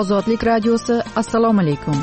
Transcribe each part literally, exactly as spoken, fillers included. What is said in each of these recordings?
Ozodlik radiosi, assalomu alaykum.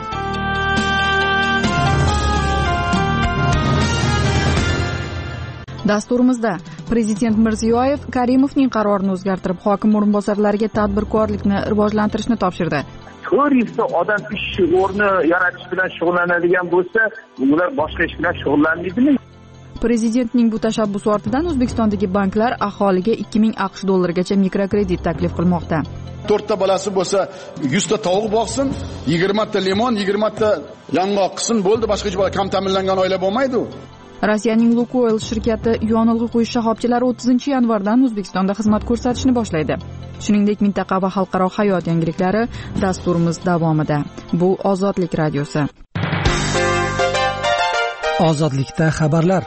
Dasturimizda Prezident Mirziyoyev Karimovning qarorini o'zgartirib, hokim o'rinbosarlariga tadbirkorlikni rivojlantirishni topshirdi. to'rt yuzta odam ish o'rni yaratish bilan shug'ullanadigan bo'lsa, ular boshqa ish bilan shug'ullanmaydimi? Prezidentning bu tashabbusi ortidan O'zbekistondagi banklar aholiga ikki ming aqsh dollarigacha mikrokredit taklif qilmoqda. to'rtta bolasi bo'lsa, yuzta tovuq boqsin, yigirmata limon, yigirmata yong'oq qilsin, bo'ldi, boshqa hech bola kam ta'minlangan oila bo'lmaydi. Rossiyaning Lukoil shirkati yonilg'i quyish shoxobchalari o'ttizinchi yanvardan O'zbekistonda xizmat ko'rsatishni boshlaydi. Shuningdek, mintaqa va xalqaro hayot yangiliklari dasturimiz davomida. Bu Ozodlik radiosi. Ozodlikda xabarlar.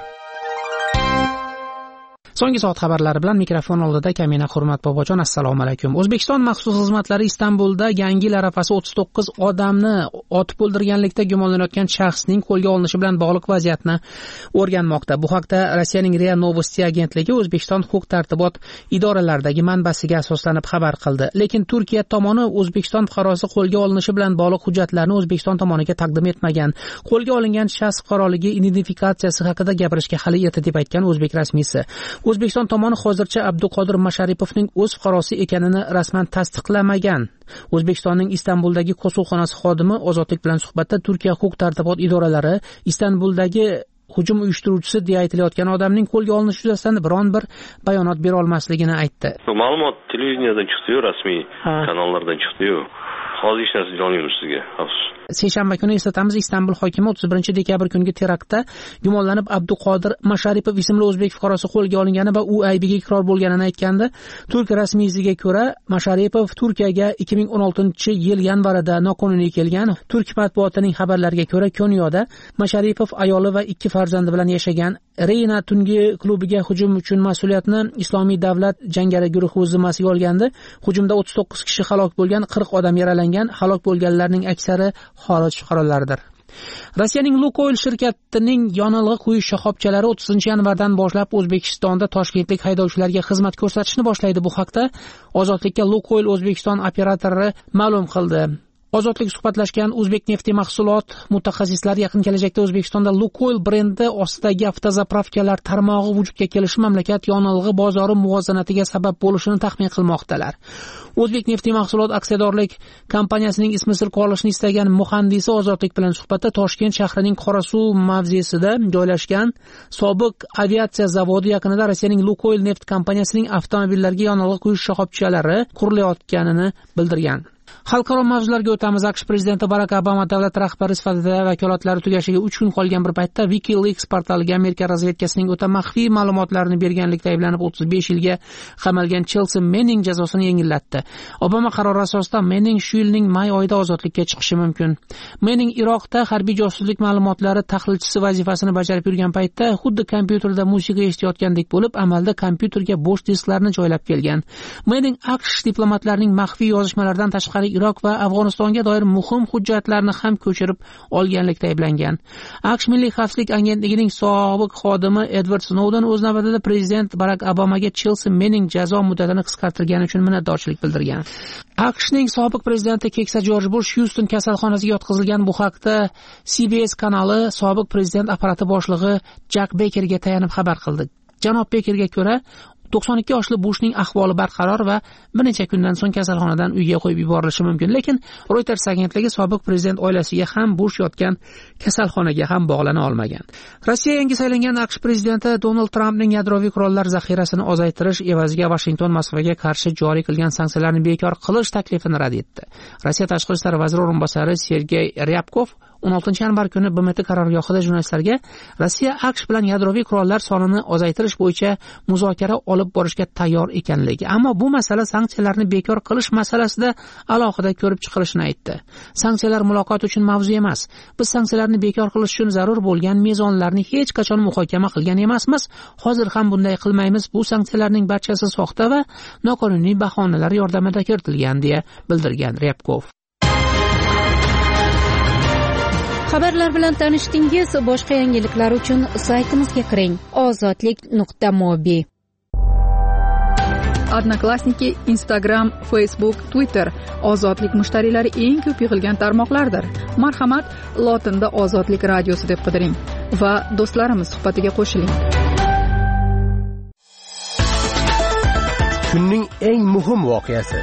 So'nggi soat xabarlari bilan mikrofon oldida Kamina Hurmat Bobojon. Assalomu alaykum. O'zbekiston maxsus xizmatlari Istanbulda Yangi yil arafasi o'ttiz to'qqiz odamni otib o'ldirganlikda gumonlanayotgan shaxsning qo'lga olinishi bilan bog'liq vaziyatni o'rganmoqda. Bu haqda Rossiyaning RIA Novosti agentligi O'zbekiston huquq-tartibot idoralaridagi manbasiga asoslanib xabar qildi. Lekin Turkiya tomoni O'zbekiston fuqarosi qo'lga olinishi bilan bog'liq hujjatlarni O'zbekiston tomoniga taqdim etmagan. Qo'lga olingan shaxs fuqaroligi identifikatsiyasi haqida gapirishga hali erta deb aytgan o'zbek rasmiysi. O'zbekiston tomoni hozircha Abduqodir Masharipovning o'z fuqarosi ekanini rasman tasdiqlamagan. O'zbekistonning Istanbuldagi qo'suvxonasi xodimi Ozodlik bilan suhbatda Turkiya huquq-tartibot idoralari Istanbuldagi hujum uyushtiruvchisi deya aytilayotgan odamning qo'lga olinishi yuzasidan biron bir bayonot bera olmasligini aytdi. Ma'lumot televiziyadan chiqdi-yu, rasmiy kanallardan chiqdi-yu. Hozir hech narsa jo'naymiz sizga. Seshanba kuni eslatamiz, Istanbul hokimi o'ttiz birinchi dekabr kungi teraktda gumonlanib Abduqodir Masharipov ismli o'zbek fuqarosi qo'lga olingani va u aybiga iqror bo'lganini aytgandi. Turk rasmiysiga ko'ra, Masharipov Turkiyaga ikki ming o'n oltinchi yil yanvarida noqonuniy kelgan. Turk matbuotining xabarlariga ko'ra, Konyoda Masharipov ayoli va ikki farzandi bilan yashagan. Reyna tungi klubiga hujum uchun mas'uliyatni Islomiy davlat jangari guruhi o'z zimmasiga olgandi. Hujumda o'ttiz to'qqiz kishi halok bo'lgan, qirq odam yaralangan. Halok bo'lganlarning aksari xorij fuqarolaridir. Rossiyaning Lukoil shirkatining yonilg'i quyish shoxobchalari o'ttizinchi yanvardan boshlab O'zbekistonda toshkentlik haydovchilarga xizmat ko'rsatishni boshlaydi. Bu haqda Ozodlikka Lukoil O'zbekiston operatori ma'lum qildi. Ozodlik suhbatlashgan O'zbek nefti mahsulot mutaxassislari yaqin kelajakda O'zbekistonda Lukoil brendi ostidagi avtozapravkalar tarmog'i vujudga kelishi mamlakat yonilg'i bozori muvozanatiga sabab bo'lishini taxmin qilmoqdalar. O'zbek nefti mahsulot aksiyadorlik kompaniyasining ismi sir qolishini istagan muhandisi Ozodlik bilan suhbatda Toshkent shahrining Qorasuv mavzesida joylashgan sobiq aviatsiya zavodi yaqinida Rossiyaning Lukoil neft kompaniyasining avtomobillarga yonilg'i quyish shoxobchalari qurilayotganini bildirgan. Xalqaro mavzularga o'tamiz. AQSh prezidenti Barak Obama davlat rahbari sifatida vakolatlari tugashiga uch kun qolgan bir paytda WikiLeaks portaliga Amerika razvedkasining o'ta maxfiy ma'lumotlarini berganlikda ayblanib o'ttiz besh yilga qamalgan Chelsea Manning jazosini yengillatdi. Obama qarori asosida Manning shu yilning may oyida ozodlikka chiqishi mumkin. Manning Iroqda harbiy josuslik ma'lumotlari tahlilchisi vazifasini bajarib yurgan paytda xuddi kompyuterda musiqa eshitayotgandek bo'lib, amalda kompyuterga bo'sh disklarni joylab kelgan. Manning AQSh diplomatlarining maxfiy yozishmalaridan tashqari Iroq va Afg'onistonga doir muhim hujjatlarni ham ko'chirib olganlikda ayblangan. AQSh Milliy xavfsizlik agentligining sobiq xodimi Edward Snowden o'z navbatida prezident Barak Obamaga Chelsea Manning jazo muddatini qisqartirgani uchun minnatdorchilik bildirgan. AQShning sobiq prezidenti keksa Jorj Bush Houston kasalxonasiga yotqizilgan. Bu haqda C B S kanali sobiq prezident apparati boshlig'i Jack Bakerga tayanib xabar qildi. Janob Bakerga ko'ra, to'qson ikki yoshli Bushning ahvoli barqaror va bir necha kundan so'ng kasalxonadan uyga qo'yib yuborilishi mumkin. Lekin Reuters agentligi sobiq prezident oilasiga ham Bush yotgan kasalxonaga ham bog'lana olmagan. Rossiya yangi saylangan AQSh prezidenti Donald Trampning yadroviy qurollar zaxirasini ozaytirish evaziga Washington Moskvaga qarshi joriy qilgan sanksiyalarni bekor qilish taklifini rad etdi. Rossiya tashqi ishlar vaziri o'rinbosari Sergey Ryabkov o'n oltinchi yanvar kuni B M T qarorgohida jurnalistlarga Rossiya AQSh bilan yadroviy qurollar sonini ozaytirish bo'yicha muzokara olib borishga tayyor ekanligi, ammo bu masala sanksiyalarni bekor qilish masalasida alohida ko'rib chiqilishini aytdi. Sanksiyalar muloqot uchun mavzu emas. Biz sanksiyalarni bekor qilish uchun zarur bo'lgan mezonlarni hech qachon muhokama qilgan emasmiz. Hozir ham bunday qilmaymiz. Bu sanksiyalarning barchasi soxta va noqonuniy bahonalar yordamida kiritilgan deya bildirgan Ryabkov. Xabarlar bilan tanishdingiz. Boshqa yangiliklar uchun saytimizga kiring: ozodlik nuqta mobi. Odnoklassniki, Instagram, Facebook, Twitter ozodlik mushtariylari eng ko'p yig'ilgan tarmoqlardir. Marhamat, lotinda Ozodlik radiosi deb qidiring va do'stlarimiz suhbatiga qo'shiling. Kunning eng muhim voqeasi.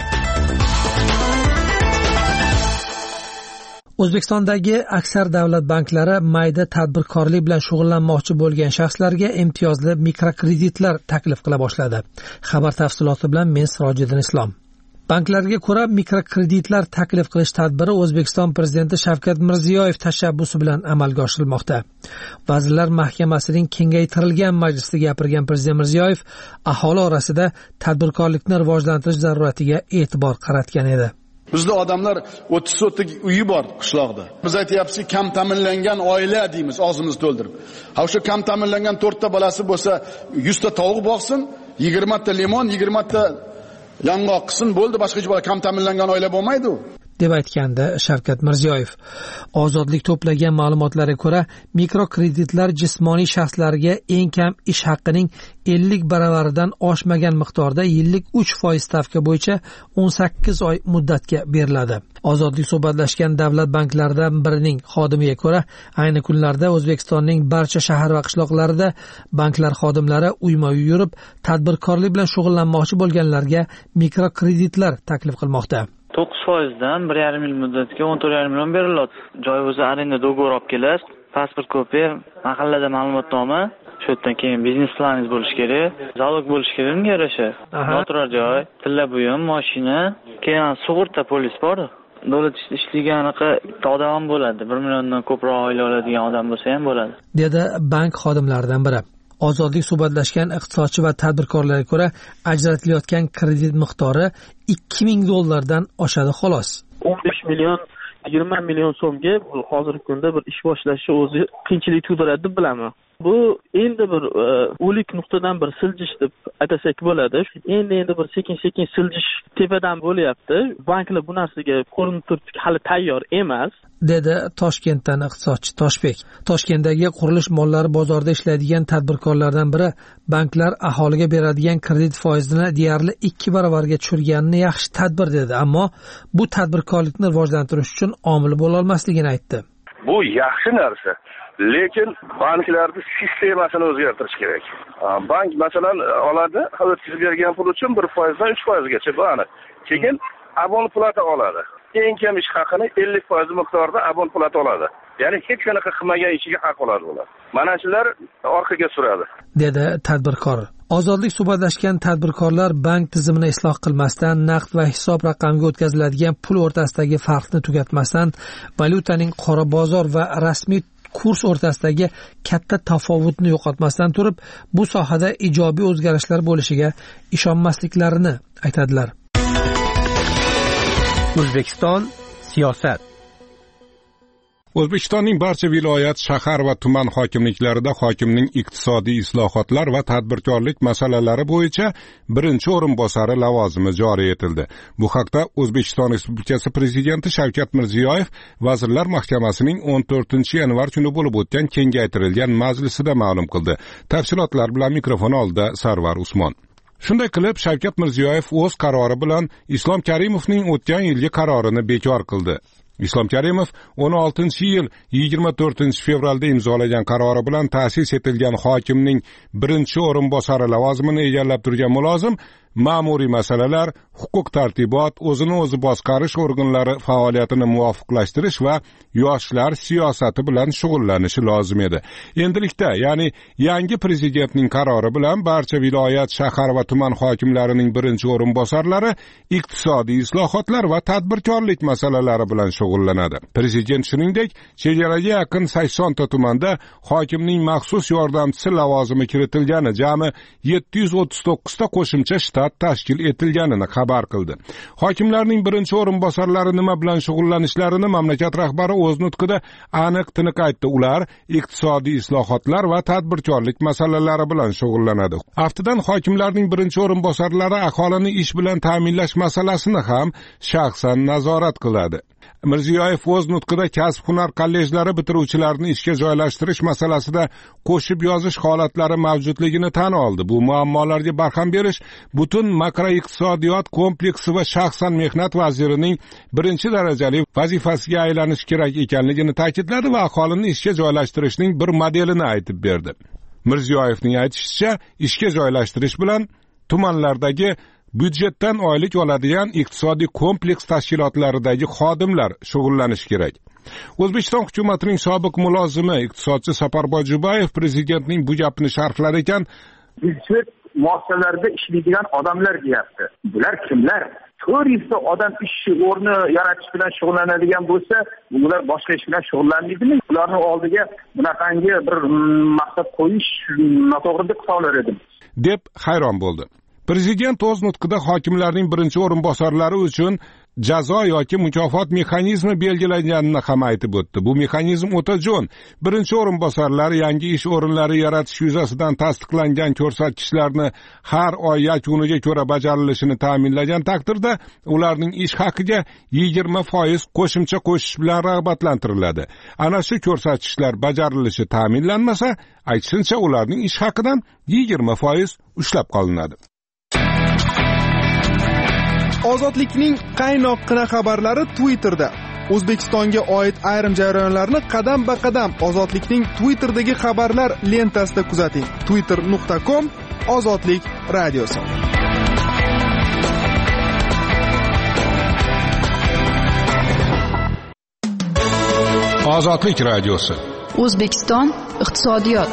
O'zbekistondagi aksar davlat banklari mayda tadbirkorlik bilan shug'ullanmoqchi bo'lgan shaxslarga imtiyozli mikrokreditlar taklif qila boshladi. Xabar tafsiloti bilan men Sirojiddin Islom. Banklarga ko'ra mikrokreditlar taklif qilish tadbiri O'zbekiston prezidenti Shavkat Mirziyoyev tashabbusi bilan amalga oshirilmoqda. Vazirlar Mahkamasining kengaytirilgan majlisida gapirgan prezident Mirziyoyev aholi orasida tadbirkorlikni rivojlantirish zaruratiga e'tibor qaratgan edi. Bizda odamlar o'ttiz so'tlik uyi bor qishloqda. Biz aytyapsizki, kam ta'minlangan oila deymiz, og'zimizni to'ldirib. Ha o'sha kam ta'minlangan to'rtta bolasi bo'lsa, yuz ta tovuq boqsin, yigirma ta limon, yigirma ta yong'oq qilsin, bo'ldi, boshqa hech bola kam ta'minlangan oila bo'lmaydi-ku. deb aytgandi Shavkat Mirziyoyev. Ozodlik to'plagan ma'lumotlarga ko'ra, mikrokreditlar jismoniy shaxslarga eng kam ish haqining ellik baravaridan oshmagan miqdorda yillik uch foiz stavka bo'yicha o'n sakkiz oy muddatga beriladi. Ozodlik suhbatlashgan davlat banklaridan birining xodimiga ko'ra, ayni kunlarda O'zbekistonning barcha shahar va qishloqlarida banklar xodimlari uyma-uy yurib, tadbirkorlik bilan shug'ullanmoqchi bo'lganlarga mikrokreditlar taklif qilmoqda. to'qqiz foizdan bir yarim yil muddatga o'n to'rt yarim million beriladi. Joy o'zi arenda do'g'ri olib kelasiz, pasport kopiya, mahallada ma'lumotnoma, shu yerdan keyin biznes planingiz bo'lishi kerak, zalog bo'lishi kerak unga yarasha. Noturar joy, tilla buyum, mashina, keyin sug'urta polis bor. Davlat ishlaganiga odam ham bo'ladi. bir milliondan ko'proq oila oladigan odam bo'lsa ham bo'ladi, dedi bank xodimlaridan biri. Ozodlik suhbatlashgan iqtisodchi va tadbirkorlarga ko'ra, ajratilayotgan kredit miqdori ikki ming dollardan oshadi xolos. o'n besh million, yigirma million so'mga hozirgi kunda bir ish boshlashni o'zi qiyinchilik tug'diradi deb bilaman. Bu endi bir o'lik nuqtadan bir siljish deb atasak bo'ladi. Endi endi bir sekin-sekin siljish tepadan bo'lyapti. Banklar bu narsaga ko'rinib turibdi, hali tayyor emas, dedi Toshkentdan iqtisodchi Toshbek. Toshkentdagi qurilish mollari bozorida ishlaydigan tadbirkorlardan biri banklar aholiga beradigan kredit foizini deyarli ikki baravarga tushirganini yaxshi tadbir dedi, ammo bu tadbirkorlikni rivojlantirish uchun omil bo'la olmasligini aytdi. Bu yaxshi narsa. Lekin banklarning sistemasini o'zgartirish kerak. Bank masalan oladi, o'tkazib bergan pul uchun bir foizdan uch foizgacha buni. Keyin abon plata oladi. Eng kam ish haqini ellik foiz miqdorida abon plata oladi. Ya'ni hech qanaqa qilmagan ishiga haq oladi ular. Mana shular orqaga suradi, dedi tadbirkor. Ozodlik suhbatlashgan tadbirkorlar bank tizimini isloh qilmasdan, naqd va hisob raqamiga o'tkaziladigan pul o'rtasidagi farqni tugatmasdan, valyutaning qora bozor va rasmiy kurs o'rtasidagi katta tafovutni yo'qotmasdan turib, bu sohada ijobiy o'zgarishlar bo'lishiga ishonmasliklarini aytadilar. O'zbekiston siyosat. O'zbekistonning barcha viloyat, shahar va tuman hokimliklarida hokimning iqtisodiy islohotlar va tadbirkorlik masalalari bo'yicha birinchi o'rinbosari lavozimi joriy etildi. Bu haqda O'zbekiston Respublikasi Prezidenti Shavkat Mirziyoyev Vazirlar Mahkamasining o'n to'rtinchi yanvar kuni bo'lib o'tgan kengaytirilgan majlisida ma'lum qildi. Tafsilotlar bilan mikrofon oldida Sarvar Usmon. Shunday qilib, Shavkat Mirziyoyev o'z qarori bilan Islom Karimovning o'tgan yilgi qarorini bekor qildi. Islom Karimov o'n oltinchi yil yigirma to'rtinchi fevralda imzolagan qarori bilan ta'sis etilgan hokimning birinchi o'rinbosari lavozimini egallab turgan mulozim ma'muriy masalalar, huquq tartibot, o'zini o'zi boshqarish organlari faoliyatini muvofiqlashtirish va yoshlar siyosati bilan shug'ullanishi lozim edi. Endilikda, ya'ni yangi prezidentning qarori bilan barcha viloyat, shahar va tuman hokimlarining birinchi o'rinbosarlari iqtisodiy islohotlar va tadbirkorlik masalalari bilan shug'ullanadi. Prezident shuningdek, chegaraga yaqin sakson ta tumanda hokimning maxsus yordamchisi lavozimi kiritilgani, jami yetti yuz o'ttiz to'qqiz ta qo'shimcha shtat tashkil etilganini xabar qildi. Hokimlarning birinchi o'rinbosarlari nima bilan shug'ullanishlarini mamlakat rahbari o'z nutqida aniq tiniq aytdi. Ular iqtisodiy islohotlar va tadbirkorlik masalalari bilan shug'ullanadi. Aftidan hokimlarning birinchi o'rinbosarlari aholini ish bilan ta'minlash masalasini ham shaxsan nazorat qiladi. Mirziyoyev o'z nutqida kasb-hunar kollejlari bitiruvchilarini ishga joylashtirish masalasida qo'shib yozish holatlari mavjudligini tan oldi. Bu muammolarga barham berish, bu butun makroiqtisodiyot kompleksi va shaxsan mehnat vazirining birinchi darajali vazifasiga aylanishi kerak ekanligini ta'kidladi va aholini ishga joylashtirishning bir modelini aytib berdi. Mirziyoyevning aytishicha, ishga joylashtirish bilan tumanlardagi byudjetdan oylik oladigan iqtisodiy kompleks tashkilotlaridagi xodimlar shug'ullanishi kerak. O'zbekiston hukumatining sobiq mulozimi iqtisodchi Saparboy Jubayev prezidentning bu gapini sharhlar ekan, byudjet muassasalarida ishlaydigan odamlar deyapti. Bular kimlar? to'rt yuz ta odam ish o'rni yaratish bilan shug'ullanadigan bo'lsa, ular boshqa ish bilan shug'ullanmaydimi? Ularning oldiga bunaqangi bir maqsad qo'yish noto'g'ri deb hisoblar edim, deb hayron bo'ldi. Prezident o'z nutqida hokimlarning birinchi o'rinbosarlari uchun jazo yoki mukofot mexanizmi belgilanganini ham aytib o'tdi. Bu mexanizm o'ta jo'n. Birinchi o'rinbosarlar yangi ish o'rinlari yaratish yuzasidan tasdiqlangan ko'rsatkichlarni har oy yakuniga ko'ra bajarilishini ta'minlagan taqdirda ularning ish haqiga yigirma foiz qo'shimcha qo'shish bilan rag'batlantiriladi. Ana shu ko'rsatkichlar bajarilishi ta'minlanmasa, aytishimcha ularning ish haqidan yigirma foiz ushlab qolinadi. Ozodlikning qaynoqqina xabarlari Twitterda. O'zbekistonga oid ayrim jarayonlarni qadam-ba-qadam Ozodlikning Twitterdagi xabarlar lentasida kuzating. twitter nuqta com Ozodlik radiosi. Ozodlik radiosi. O'zbekiston iqtisodiyot.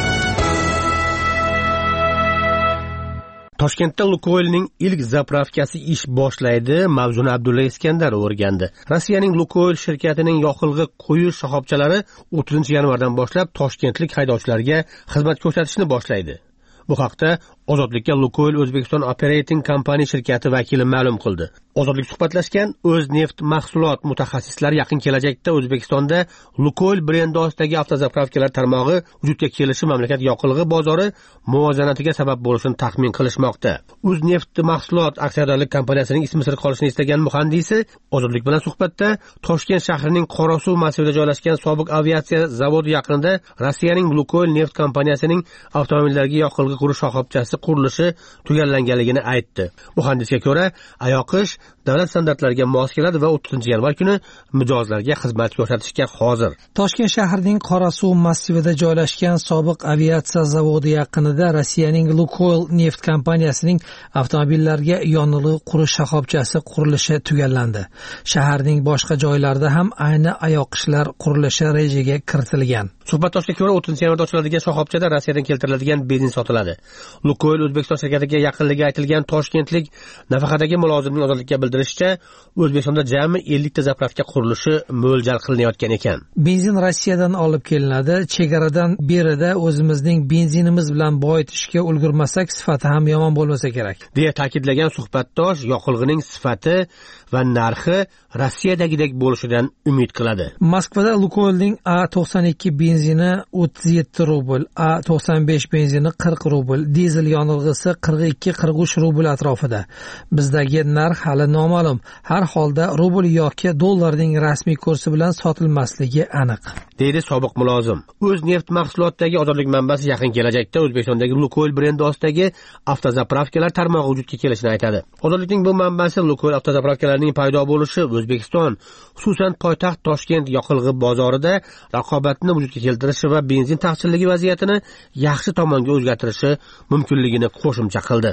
Toshkentda Lukoilning ilk zapravkasi ish boshlaydi. Mavzuni Abdulla Iskandar o'rgandi. Rossiyaning Lukoil shirkatining yoqilg'i quyish shoxobchalari o'ttizinchi yanvardan boshlab toshkentlik haydovchilarga xizmat ko'rsatishni boshlaydi. Bu haqda Ozodlikka Lukoil O'zbekiston Operating Company shirkati vakili ma'lum qildi. Ozodlik suhbatlashgan O'zneft mahsulot mutaxassislari yaqin kelajakda O'zbekistonda Lukoil brendi ostidagi avtozapravkalar tarmog'i vujudga kelishi mamlakat yoqilg'i bozori muvozanatiga sabab bo'lishini taxmin qilishmoqda. O'zneft mahsulot aksiyadorlik kompaniyasining ismi sir qolishini istagan muhandisi Ozodlik bilan suhbatda Toshkent shahrining Qorasuv massivida joylashgan sobiq aviatsiya zavodi yaqinida Rossiyaning Lukoil neft kompaniyasining avtomobillarga yoqilg'i qurish shoxobchasi qurilishi tugallanganligini aytdi. Muhandisga ko'ra, ayoqish davlat standartlariga mos keladi va o'ttizinchi yanvar kuni mijozlarga xizmat ko'rsatishga hozir. Toshkent shahrining Qorasuv massivida joylashgan sobiq aviatsiya zavodi yaqinida Rossiyaning Lukoil neft kompaniyasining avtomobillarga yonilg'i qurish shoxobchasi qurilishi tugallandi. Shaharning boshqa joylarida ham ayni ayoqishlar qurilishi rejaga kiritilgan. Suhbatdoshga ko'ra o'ttizinchi yanvarda ochiladigan shoxobchada Rossiyadan keltiriladigan benzin sotiladi. Lukoil O'zbekiston shirkatiga yaqinligi aytilgan toshkentlik nafaqadagi mulozimning Ozodlikka bildirishicha, O'zbekistonda jami ellik ta zapravka qurilishi mo'ljal qilinayotgan ekan. Benzin Rossiyadan olib kelinadi. Chegaradan berida o'zimizning benzinimiz bilan boyitishga ulgurmasak, sifati ham yomon bo'lmasa kerak, deya ta'kidlagan suhbatdosh yoqilg'ining sifati va narxi Rossiyadagidek bo'lishidan umid qiladi. Moskvada Lukoilning A to'qson ikki benzini o'ttiz yetti rubl, A to'qson besh benzini qirq rubl, dizel yonilg'isi qirq ikki qirq uch rubl atrofida. Bizdagi narx hali noma'lum. Har holda rubl yoki dollarning rasmiy kursi bilan sotilmasligi aniq, deydi sobiq mulozim. O'zneft mahsulotdagi Ozodlik manbasi yaqin kelajakda O'zbekistondagi Lukoil brendi ostidagi avtozapravkalar tarmog'i vujudga kelishini aytadi. Ozodlikning bu manbasi Lukoil avtozapravkalarining paydo bo'lishi O'zbekiston, xususan poytaxt Toshkent yoqilg'i bozorida raqobatni vujudga keltirishi va benzin taqchilligi vaziyatini yaxshi tomonga o'zgartirishi mumkinligini qo'shimcha qildi.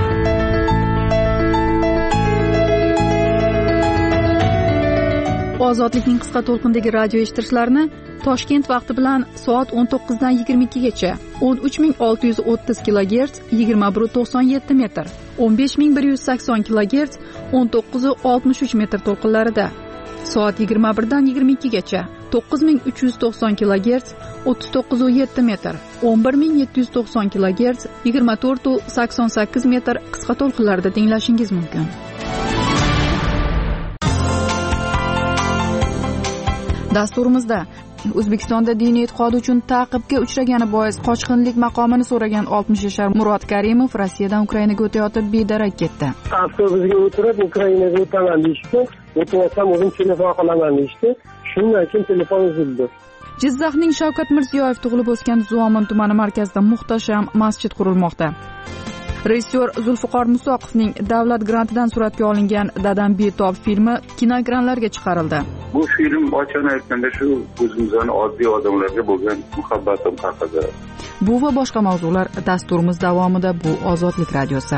Ozodlikning qisqa to'lqindagi radio eshittirishlarini Toshkent vaqti bilan soat o'n to'qqizdan yigirma ikkigacha o'n uch ming olti yuz o'ttiz kilogerts yigirma bir to'qson yetti metr, o'n besh ming bir yuz sakson kilogerts o'n to'qqiz oltmish uch metr to'lqinlarida, soat yigirma birdan yigirma ikkigacha to'qqiz ming uch yuz to'qson kilogerts o'ttiz to'qqiz yetti metr, o'n bir ming yetti yuz to'qson kilogerts yigirma to'rt sakson sakkiz metr qisqa to'lqinlarda tinglashingiz mumkin. Dasturimizda O'zbekistonda diniy e'tiqodi uchun ta'qibga uchragani bois qochqinlik maqomini so'ragan oltmish yashar Murod Karimov Rossiyadan Ukrainaga o'tayotib bedarak ketdi. Avtobusga o'tirib Ukrainaga o'taman deyishdi. O'tyapsam o'zim telefon qilaman deyishdi. Shundan keyin telefon uzildi. Jizzaxning Shavkat Mirziyoyev tug'ilib o'sgan Zomin tumani markazida muhtasham masjid qurilmoqda. Rejissyor Zulfiqor Musoqovning davlat grantidan suratga olingan Dadam betob filmi kinoekranlarga chiqarildi. Bu film ochig'ini aytganda shu o'zimizning oddiy odamlarga bo'lgan muhabbatim haqida. Bu va boshqa mavzular dasturimiz davomida bu Ozodlik radiosi.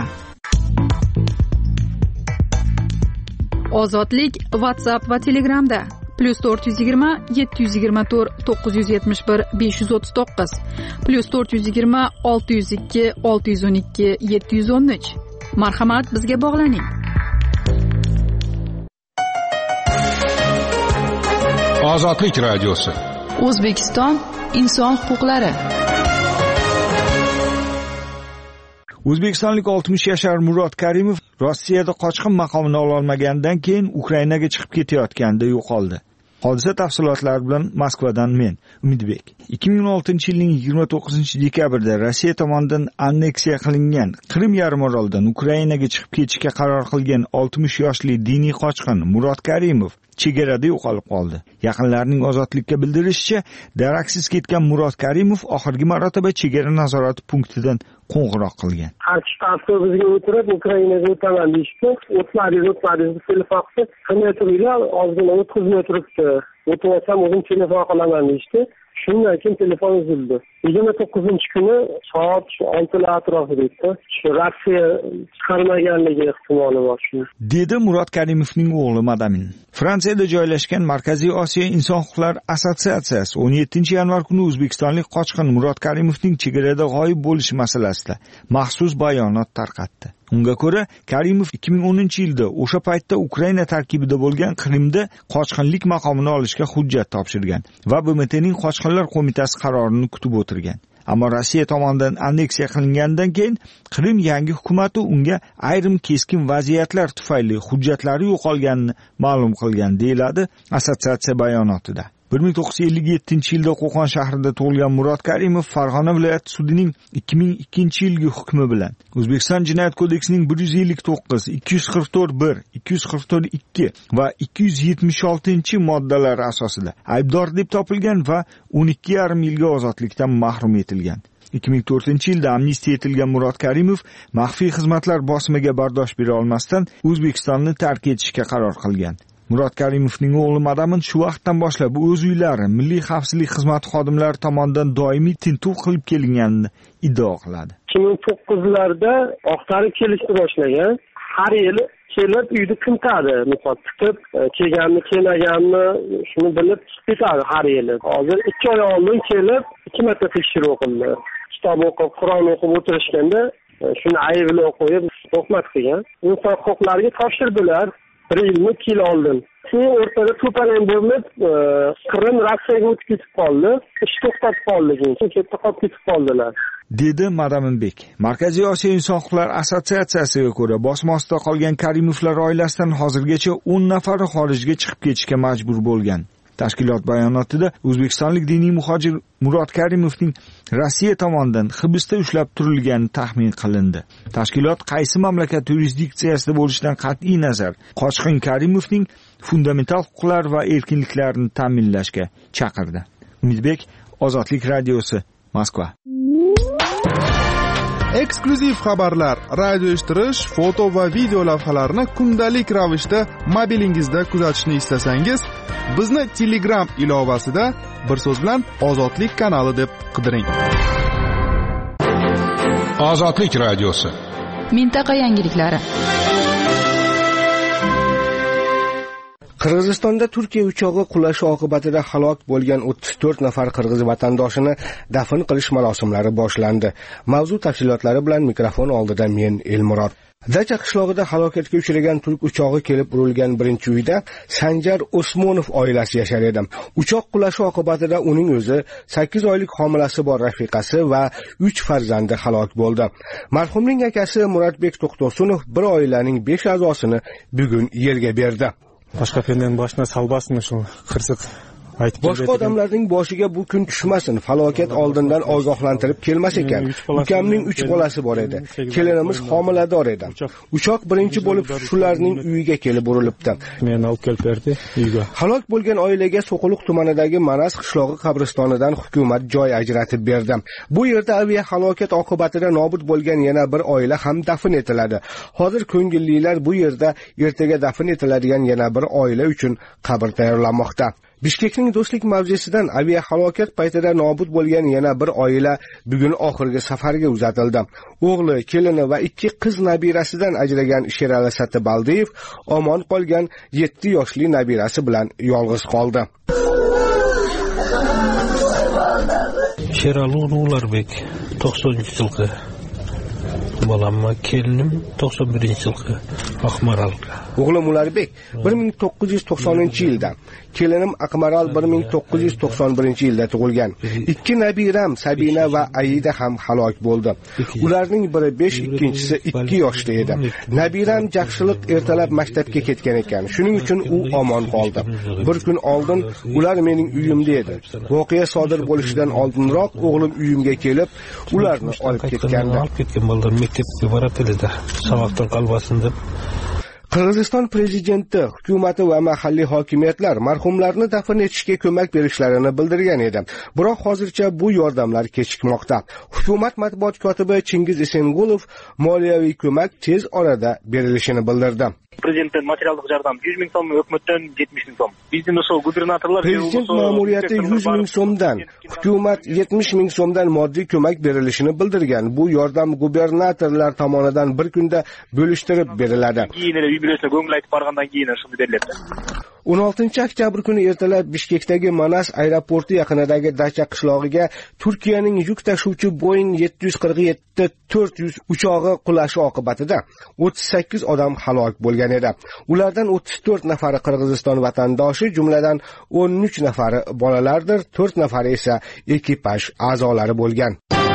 Ozodlik WhatsApp va Telegramda plus to'rt yuz yigirma yetti yuz yigirma to'rt to'qqiz yuz yetmish bir besh yuz o'ttiz to'qqiz plus to'rt yuz yigirma olti yuz ikki olti yuz o'n ikki yetti yuz o'n uch. Marhamat, bizga bog'laning. Ozodlik radiosi. O'zbekiston inson huquqlari. O'zbekistonlik oltmish yashar Murod Karimov Rossiyada qochqin maqomini ola olmaganidan keyin Ukrainaga chiqib ketayotganda yo'qoldi. Hodisa tafsilotlari bilan Moskvadan men, Umidbek. ikki ming o'n oltinchi yilning yigirma to'qqizinchi dekabrda Rossiya tomonidan anneksiya qilingan Qrim yarimorolidan Ukrainaga chiqib ketishga qaror qilgan oltmish yoshli diniy qochqin Murod Karimov chegarada yo'qolib qoldi. Yaqinlarining Ozodlikka bildirishicha, daraksiz ketgan Murod Karimov oxirgi marotaba chegara nazorati punktidan qo'ng'iroq qilgan. Qarshi avtobusga o'tirib Ukrainaga o'taman deyishdi. O'tmadingiz, o'tmadingiz telefon qilib, qanday turinglar, ozgina o'tkazmay turibdi. O'tmasam o'zim telefon qilaman deyishdi. Shundan keyin telefon uzildi. yigirma to'qqizinchi kuni soat oltilar atrofida edi. Shu Rossiya chiqarmaganligi ehtimoli bor shu. Dedi Murod Karimovning o'g'li Madamin. Fransiyada joylashgan Markaziy Osiyo inson huquqlari assotsiatsiyasi o'n yettinchi yanvar kuni o'zbekistonlik qochqin Murod Karimovning chegarada g'oyib bo'lishi masalasida maxsus bayonot tarqatdi. Unga ko'ra, Karimov ikki ming o'ninchi yilda o'sha paytda Ukraina tarkibida bo'lgan Qrimda qochqinlik maqomini olishga hujjat topshirgan va B M T'ning qochqinlar qo'mitasi qarorini kutib o'tirgan. Ammo Rossiya tomonidan anneksiya qilingandan keyin Qrim yangi hukumati unga ayrim keskin vaziyatlar tufayli hujjatlari yo'qolganini ma'lum qilgan, deyiladi assotsiatsiya bayonotida. bir ming to'qqiz yuz ellik yettinchi yilda Qo'qon shahrida tug'ilgan Murod Karimov Farg'ona viloyati sudining ikki ming ikkinchi yilgi hukmi bilan O'zbekiston Jinoyat kodeksining bir yuz ellik to'qqiz, ikki yuz qirq to'rt bir, ikki yuz qirq to'rt ikki va ikki yuz yetmish oltinchi moddalari asosida aybdor deb topilgan va o'n ikki yarim yilga ozodlikdan mahrum etilgan. ikki ming to'rtinchi yilda amnistiya etilgan Murod Karimov maxfiy xizmatlar bosimiga bardosh bera olmasdan O'zbekistonni tark etishga qaror qilgan. Murod Karimovning o'g'li Madamin shu vaqtdan boshlab o'z uylari Milliy xavfsizlik xizmati xodimlari tomonidan doimiy tintuv qilib kelinganini iddao qiladi. ikki ming to'qqizlarda oqtarib kelishni boshlagan. Har yili kelib uyni tintadi, misol tiqib, kelganmi, kelmaganmi, shuni bilib chiqib ketadi har yili. Hozir ikki oy oldin kelib, ikki marta tekshiruv qildi. Kitob o'qib, Qur'on o'qib o'tirishganda shuni ayblab qo'yib tuhmat qilgan. Inson huquqlariga topshirdilar. bir yilmi ikki yil oldin. Keyin o'rtada to'polon bo'lib, Qrim Rossiyaga o'tib ketib qoldi. Ish to'xtatib qoldi, keyin chetda qolib ketib qoldilar. Dedi Madaminbek. Markaziy Osiyo inson huquqlari assotsiatsiyasiga ko'ra, bosma ostida qolgan Karimovlar oilasidan hozirgacha o'n nafari xorijga chiqib ketishga majbur bo'lgan. Tashkilot bayonotida o'zbekistonlik diniy muhojir Murod Karimovning Rossiya tomonidan hibsda ushlab turilgani taxmin qilindi. Tashkilot qaysi mamlakat yurisdiksiyasida bo'lishidan qat'iy nazar qochqin Karimovning fundamental huquqlar va erkinliklarini ta'minlashga chaqirdi. Umidbek, Ozodlik radiosi, Moskva. Eksklyuziv xabarlar, radio eshittirish, foto va video lavhalarni kundalik ravishda mobilingizda kuzatishni istasangiz, bizni Telegram ilovasida bir so'z bilan Ozodlik kanali deb qidiring. Ozodlik radiosi. Mintaqa yangiliklari. Qirg'izistonda Turkiya uchog'i qulashi oqibatida halok bo'lgan o'ttiz to'rt nafar qirg'iz vatandoshini dafn qilish marosimlari boshlandi. Mavzu tafsilotlari bilan mikrofon oldida men Elmurod. Dacha qishlog'ida halokatga uchragan turk uchog'i kelib urilgan birinchi uyda Sanjar Osmonov oilasi yashar edi. Uchoq qulashi oqibatida uning o'zi, sakkiz oylik homilasi bor rafiqasi va uch farzandi halok bo'ldi. Marhumning akasi Muratbek To'xtosunov bir oilaning besh a'zosini bugun yerga berdi. Boshqa filmdan boshqa salbasini shu qirsiq boshqa odamlarning boshiga bu kun tushmasin, falokat oldindan ogohlantirib kelmas ekan. Ukamning uch bolasi bor edi. Kelinimiz homilador edi. Uchoq birinchi bo'lib shularning uyiga kelib urilibdi. Meni olib kelib berdi uyga. Halok bo'lgan oilaga So'quluq tumanidagi Manas qishlog'i qabristonidan hukumat joy ajratib berdi. Bu yerda avia halokat oqibatida nobud bo'lgan yana bir oila ham dafn etiladi. Hozir ko'ngillilar bu yerda ertaga dafn etiladigan yana bir oila uchun qabr tayyorlanmoqda. Bishkekning Do'stlik mavzesidan avia halokat paytida nobud bo'lgan yana bir oila bugun oxirgi safarga uzatildi. O'g'li, kelini va ikki qiz nabirasidan ajragan Sherali Satibaldiyev omon qolgan yetti yoshli nabirasi bilan yolg'iz qoldi. Sherali Ulug'bek to'qsoninchi yilgi bolamma, kelinim to'qson birinchi yilgi Aqmaral. O'g'lim Ularbek bir ming to'qqiz yuz to'qsoninchi yilda, kelinim Aqmaral bir ming to'qqiz yuz to'qson birinchi yilda tug'ilgan. Ikki nabiram Sabina va Aida ham halok bo'ldi. Ularning biri besh, ikkinchisi ikki yoshda edi. Nabiram Jaxshilik ertalab maktabga ketgan ekan. Shuning uchun u omon qoldi. Bir kun oldin ular mening uyimda edi. Voqea sodir bo'lishidan oldinroq o'g'lim uyimga kelib, ularni olib ketgandi. Olib ketgan bolalar maktabga boradi, saboqdan qolmasin deb. Qirg'iziston prezidenti, hukumati va mahalliy hokimiyatlar marhumlarni dafn etishga ko'mak berishlarini bildirgan edi. Biroq hozircha bu yordamlar kechikmoqda. Hukumat matbuot kotibi Chingiz Esengulov moliyaviy ko'mak tez orada berilishini bildirdi. Prezident materiallik yordam yuz ming so'm, hukumatdan yetmish ming so'm. Bizning o'sha gubernatorlar Prezident ma'muriyati yuz ming so'mdan, hukumat yetmish ming so'mdan moddiy ko'mak berilishini bildirgan. Bu yordam gubernatorlar tomonidan bir kunda bo'lishtirib beriladi. o'n oltinchi oktyabr kuni ertalab Bishkekdagi Manas aeroporti yaqinidagi Dacha qishlog'iga Turkiyaning yuk tashuvchi Boeing yetti yuz qirq yetti to'rt yuz uchog'i qulashi oqibatida o'ttiz sakkiz odam halok bo'lgan edi. Ulardan o'ttiz to'rt nafari Qirg'iziston vatandoshi, jumladan o'n uch nafari bolalardir, to'rt nafari esa ekipaj a'zolari bo'lgan.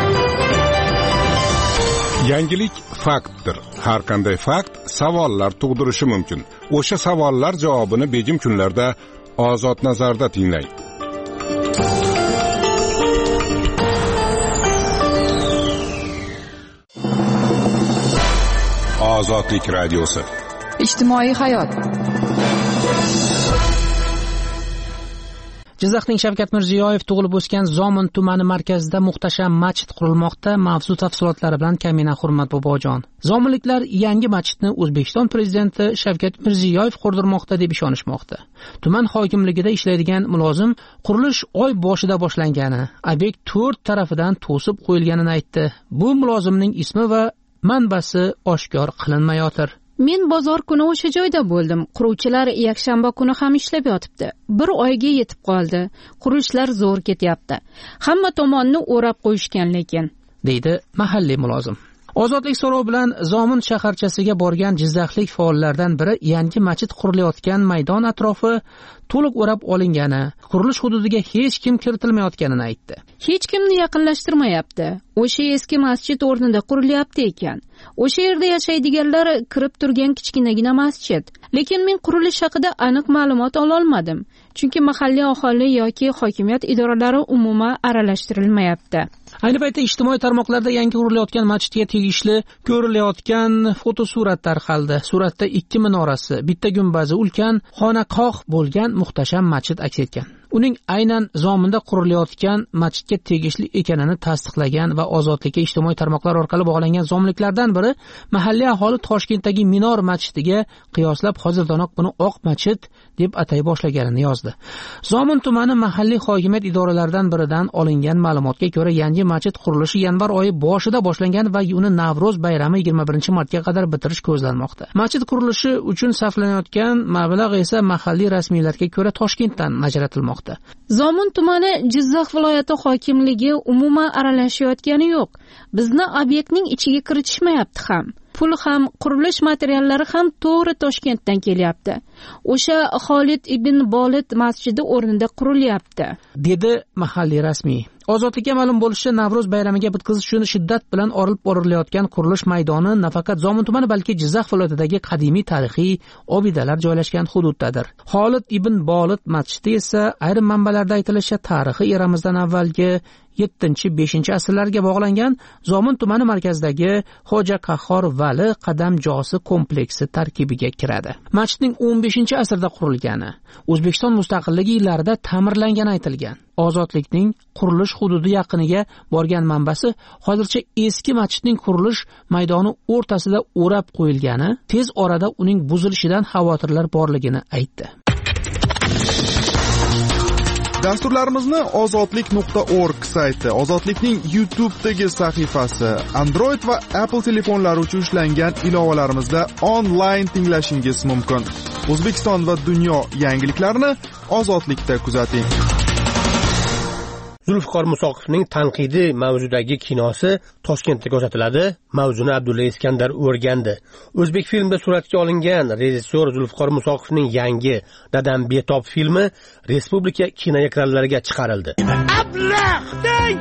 Yangilik faktdir. Har qanday fakt savollar tug'dirishi mumkin. O'sha savollar javobini begim kunlarda Ozod nazarda tinglang. Ozodlik radiosi. Ijtimoiy hayot. Jizzaxning Shavkat Mirziyoyev tug'ilib o'sgan Zomin tumani markazida muhtasham masjid qurilmoqda. Mavzu tafsilotlari bilan Kamina Hurmat Bobojon. Zominliklar yangi masjidni O'zbekiston prezidenti Shavkat Mirziyoyev qurdirmoqda deb ishonishmoqda. Tuman hokimligida ishlaydigan mulozim qurilish oy boshida boshlangani, obyekt to'rt tarafidan to'sib qo'yilganini aytdi. Bu mulozimning ismi va manbasi oshkor qilinmayotir. Men bozor kuni o'sha joyda bo'ldim. Quruvchilar yakshanba kuni ham ishlab yotibdi. Bir oyga yetib qoldi. Qurishlar zo'r ketyapti. Hamma tomonni o'rab qo'yishgan lekin, deydi mahalliy mulozim. Ozodlik so'rovi bilan Zomin shaharchasiga borgan jizzaxlik faollardan biri yangi masjid qurilayotgan maydon atrofi to'liq o'rab olingani, qurilish hududiga hech kim kiritilmayotganini aytdi. Hech kimni yaqinlashtirmayapti. O'sha eski masjid o'rnida qurilyapti ekan. O'sha yerda yashaydiganlar kirib turgan kichkinagina masjid. Lekin men qurilish haqida aniq ma'lumot ola olmadim. Chunki mahalliy aholi yoki hokimiyat idoralari umuman aralashtirilmayapti. Ayni paytda ijtimoiy tarmoqlarda yangi qurilayotgan masjidga tegishli ko'rilayotgan fotosurat tarqaldi. Suratda ikki minorasi, bitta gumbazi, ulkan xonaqoh bo'lgan muhtasham masjid aks etgan. Uning aynan Zominda qurilayotgan masjidga tegishli ekanini tasdiqlagan va Ozodlikka ijtimoiy tarmoqlar orqali bog'langan zominliklardan biri mahalliy aholi Toshkentdagi Minor masjidiga qiyoslab hozirdanoq buni oq masjid deb atay boshlaganini yozdi. Zomin tumani mahalliy hokimiyat idoralaridan biridan olingan ma'lumotga ko'ra, yangi masjid qurilishi yanvar oyi boshida boshlangan va uni Navro'z bayrami yigirma birinchi martga qadar bitirish ko'zlanmoqda. Masjid qurilishi uchun sarflanayotgan mablag' esa mahalliy rasmiylarga ko'ra Toshkentdan ajratilmoqda. Zomin tumani Jizzax viloyati hokimligi umuman aralashayotgani yo'q. Bizni obyektning ichiga kiritishmayapti ham. Pul ham, qurilish materiallari ham to'g'ri Toshkentdan kelyapti. o'sha Xolid ibn Bolid masjidi o'rnida qurilyapti, dedi mahalliy rasmiy. Ozodlikka ma'lum bo'lishicha, Navro'z bayramiga bitqizish uchun shiddat bilan olib borilayotgan qurilish maydoni nafaqat Zomin tumani, balki Jizzax viloyatidagi qadimiy tarixiy obidalar joylashgan hududdadir. Xolid ibn Bolid masjidi esa ayrim manbalarda aytilishicha, tarixi eramizdan avvalgi yettinchi beshinchi asrlarga bog'langan Zomin tumani markazidagi Xo'ja Qahhor Vali qadamjosi kompleksi tarkibiga kiradi. Masjidning o'n beshinchi asrda qurilgani, O'zbekiston mustaqilligi yillarida ta'mirlangani aytilgan. Ozodlikning qurilish hududi yaqiniga borgan manbasi hozircha eski masjidning qurilish maydoni o'rtasida o'rab qo'yilgani, tez orada uning buzilishidan xavotirlar borligini aytdi. Dasturlarimizni ozodlik nuqta org sayti, Ozodlikning YouTube'dagi sahifasi, Android va Apple telefonlari uchun ishlangan ilovalarimizda onlayn tinglashingiz mumkin. O'zbekiston va dunyo yangiliklarini Ozodlikda kuzating. Zulfiqor Musoqovning tanqidiy mavzudagi kinosi Toshkentda ko'rsatiladi. Mavzuni Abdulla Iskandar o'rgandi. O'zbek filmida suratga olingan rejissyor Zulfiqor Musoqovning yangi Dadam betob filmi respublika kinoekranlariga chiqarildi. Ablah! Deng!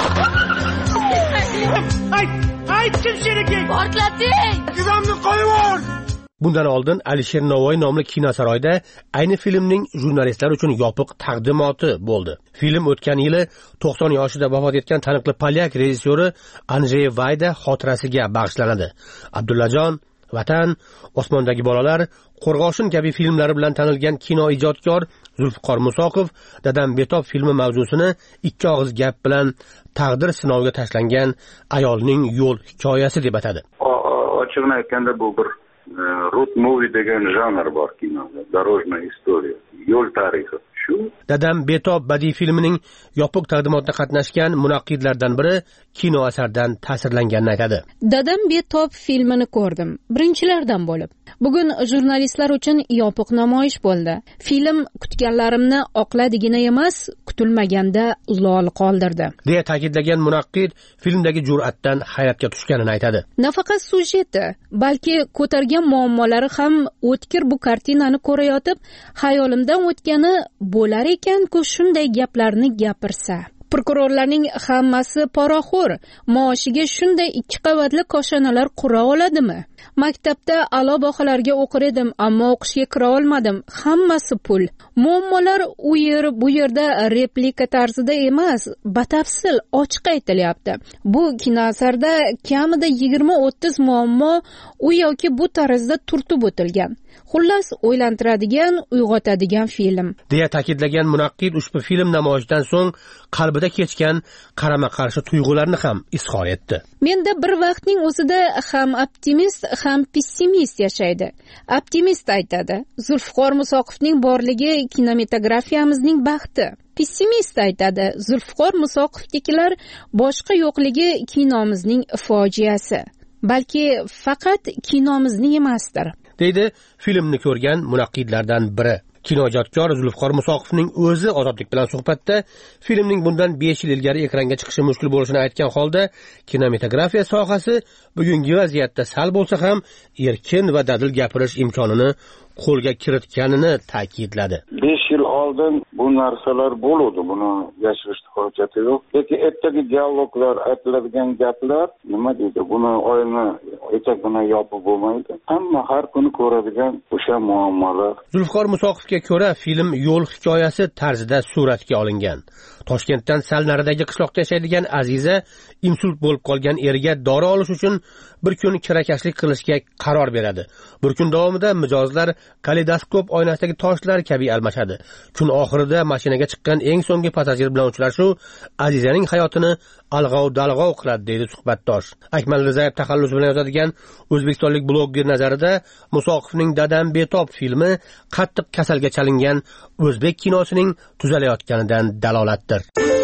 Ay, ay, kim sherigi? Portlating! Kizamni qo'yib yubor! Bundan oldin Alisher Navoiy nomli kinosaroyda ayni filmning jurnalistlar uchun yopiq taqdimoti bo'ldi. Film o'tgan yili to'qson yoshida vafot etgan taniqli polyak rejissyori Andrzej Wajda xotirasiga bag'ishlanadi. Abdullajon, Vatan, Osmondagi bolalar, Qo'rg'oshin kabi filmlari bilan tanilgan kino ijodkor Zulfiqor Musoqov Dadam betob filmi mavzusini ikki og'iz gap bilan taqdir sinoviga tashlangan ayolning yo'l hikoyasi deb atadi. Ochig'ini aytganda bu bir road movie degan janr bor kinoda, darojna istoriya, yo'l tarixi. Shu Dadam betob badiiy filmining yopiq taqdimotida qatnashgan munaqqidlardan biri kino asardan ta'sirlanganini aytadi. Dadam betob filmini ko'rdim, birinchilardan bo'lib. Bugun jurnalistlar uchun yopiq namoyish bo'ldi. Film kutganlarimni oqladigina emas, kutilmaganda lol qoldirdi, deya ta'kidlagan munaqqid filmdagi jur'atdan hayratga tushganini aytadi. Nafaqat sujeti, balki ko'targan muammolari ham o'tkir. Bu kartinani ko'rayotib, xayolimdan o'tgani bo'lar ekan-ku shunday gaplarni gapirsa. Prokurorlarning hammasi poraxo'r, maoshiga shunday ikki qavatli koshanalar qura oladimi? Maktabda a'lo baholarga o'qir edim, ammo o'qishga kira olmadim. Hammasi pul. Muammolar u yer bu yerda replika tarzida emas, batafsil ochiq aytilyapti. Bu kinoasarda kamida yigirma o'ttiz muammo u yoki bu tarzda turtib o'tilgan. Xullas, o'ylantiradigan, uyg'otadigan film, deya ta'kidlagan munaqqid ushbu film namoyishidan so'ng qalbida kechgan qarama-qarshi tuyg'ularni ham izhor etdi. Menda bir vaqtning o'zida ham optimist, ham pessimist yashaydi. Optimist aytadi, Zulfiqor Musoqovning borligi kinematografiyamizning baxti. Pessimist aytadi, Zulfiqor Musoqovdagilar boshqa yo'qligi kinomizning fojiasi. Balki faqat kinomizning emasdir, deydi filmni ko'rgan munaqqidlardan biri. Kinoijodkor Zulfiqor Musoqovning o'zi Ozodlik bilan suhbatda filmning bundan besh yil ilgari ekranga chiqishi mushkul bo'lishini aytgan holda, kinematografiya sohasi bugungi vaziyatda sal bo'lsa ham erkin va dadil gapirish imkonini qo'lga kiritganini ta'kidladi. besh yil oldin bu narsalar bo'ldi, buni yashirishni hojati yo'q. Lekin ertaga dialoglar, aytiladigan gaplar, nima deydi, buni oyni etak bilan yopib bo'lmaydi. Hamma har kuni ko'radigan o'sha muammolar. Zulfiqor Musoqovga ko'ra film yo'l hikoyasi tarzida suratga olingan. Toshkentdan sal naridagi qishloqda yashaydigan Aziza insult bo'lib qolgan eriga dori olish uchun bir kun kirakashlik qilishga qaror beradi. Bir kun davomida mijozlar kaleidoskop oynasidagi toshlar kabi almashadi. Kun oxirida mashinaga chiqqan eng so'nggi passajir bilan uchrashuv Azizaning hayotini alg'ov-dalg'ov qiladi, deydi suhbatdosh. Akmal Rizayev taxallusi bilan yozadigan o'zbekistonlik blogger nazarida Musoqovning Dadam betob filmi qattiq kasalga chalingan o'zbek kinosining tuzalayotganidan dalolatdir.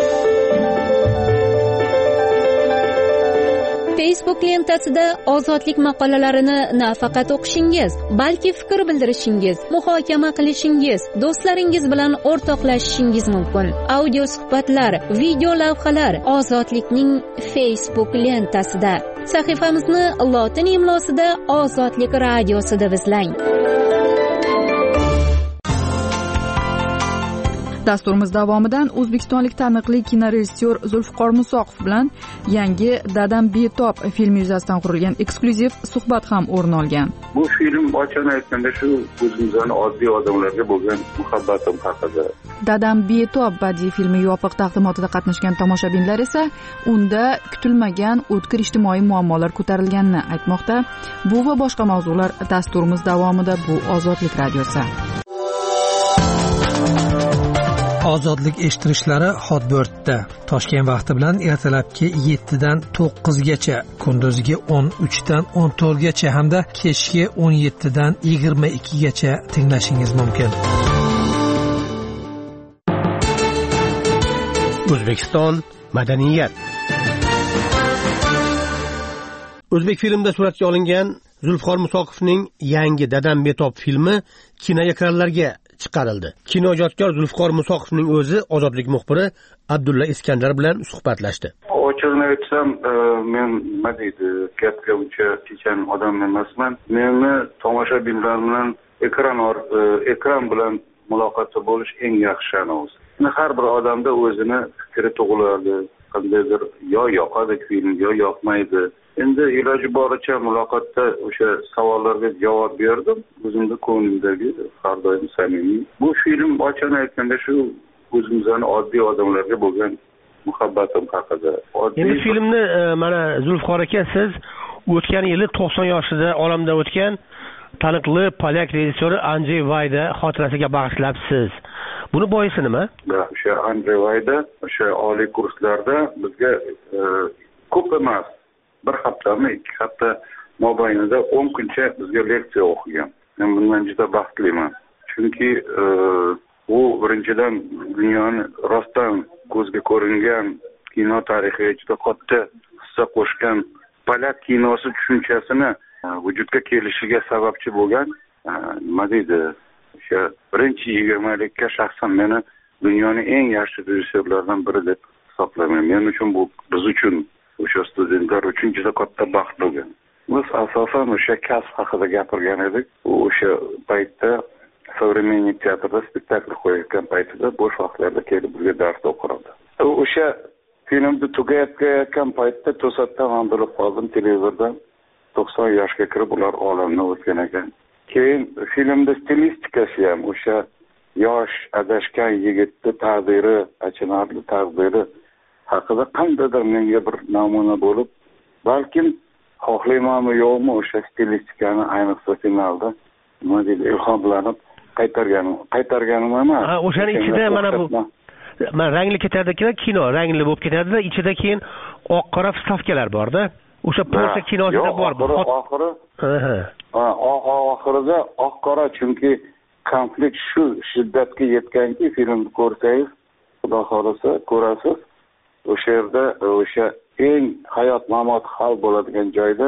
Facebook lentasida ozodlik maqolalarini nafaqat o'qishingiz, balki fikr bildirishingiz, muhokama qilishingiz, do'stlaringiz bilan o'rtoqlashishingiz mumkin. Audio suhbatlar, video lavhalar Ozodlikning Facebook lentasida. Sahifamizni lotin imlosida Ozodlik radiosida izlang. Dasturimiz davomidan o'zbekistonlik taniqli kinorejissyor Zulfiqor Musoqov bilan yangi Dadam betob filmi yuzasidan qurilgan eksklyuziv suhbat ham o'rin olgan. Bu film ochig'ini aytganda shu o'zimizning oddiy odamlarga bo'lgan muhabbatim haqida. Dadam betob badiiy filmi yopiq taqdimotida qatnashgan tomoshabinlar esa unda kutilmagan o'tkir ijtimoiy muammolar ko'tarilganini aytmoqda. Bu va boshqa mavzular dasturimiz davomida. Bu Ozodlik radiosi. Ozodlik eshittirishlari Hotbirdda Toshkent vaqti bilan ertalabki yettidan to'qqizgacha, kunduzgi o'n uchdan o'n to'rtgacha hamda kechki o'n yettidan yigirma ikkigacha tinglashingiz mumkin. O'zbekiston madaniyat. O'zbek filmida suratga olingan Zulfiqor Musoqovning yangi Dadam betob filmi kino ekranlarga chiqarildi. Kinoijodkor Zulfiqor Musoqovning o'zi Ozodlik muxbiri Abdulla Iskandar bilan suhbatlashdi. Ochig'ini aytsam, men nima deydi, gapga uncha chechan odam emasman. Meni tomoshabinlar bilan ekran ekran bilan muloqotda bo'lish eng yaxshi o'zi. Har bir odamda o'zini fikri tug'iladi. Qandaydir yo yoqadi film, yo yoqmaydi. Endi iloji boricha muloqotda o'sha savollarga javob berdim. O'zimning ko'nglimdagi har doim samimiy. Bu film ochig'ini aytganda shu o'zimizning oddiy odamlarga bo'lgan muhabbatim haqida. Endi filmni mana Zulfiqor aka, siz o'tgan yili to'qson yoshida olamdan o'tgan taniqli polyak rejissyori Andrey Vayda xotirasiga bag'ishlabsiz. Buni boisi nima? O'sha Andrey Vayda o'sha oliy kurslarda bizga ko'p emas, bir haftami, ikki hafta mobaynida o'n kuncha bizga leksiya o'qigan. Men bundan juda baxtliman. Chunki u birinchidan dunyoni rostdan ko'zga ko'ringan kino tarixiga juda katta hissa qo'shgan polyak kinosi tushunchasini vujudga kelishiga sababchi bo'lgan, nima deydi, o'sha birinchi yigirmalikka shaxsan meni dunyoning eng yaxshi rejissyorlaridan biri deb hisoblayman. Men uchun bu, biz uchun, o'sha studentlar uchun juda katta baxt bo'lgan. Biz asosan o'sha kasb haqida gapirgan edik. O'sha paytda Современник teatrda spektakl qo'yayotgan paytida bo'sh vaqtlarda kelib bizga dars o'qirdi. O'sha filmni tugatayotgan paytda to'satdan man bilib qoldim televizordan. to'qson yoshga kirib ular olamdan o'tgan ekan. Keyin filmda stilistikasi ham o'sha yosh adashgan yigitni taqdiri, achinarli taqdiri haqida qandaydir menga bir namuna bo'lib, balkim xohlaymanmi yo'qmi o'sha stilistikani ayniqsa finalda nima deydi, ilhomlanib qaytarganim, qaytarganim emas. Ha, o'shaning ichida mana bu mana rangli ketadi-ku, kino rangli bo'lib ketadi-da, ichida keyin oq-qora vstavkalar bor-da. O'sha Polsha kinosida bor bu. Oxiri, ha, oxirida oq-qora, chunki konflikt shu shiddatga yetganki, filmni ko'rsangiz, xudo xolasa ko'rasiz. O'sha yerda o'sha eng hayot mamot hal bo'ladigan joyda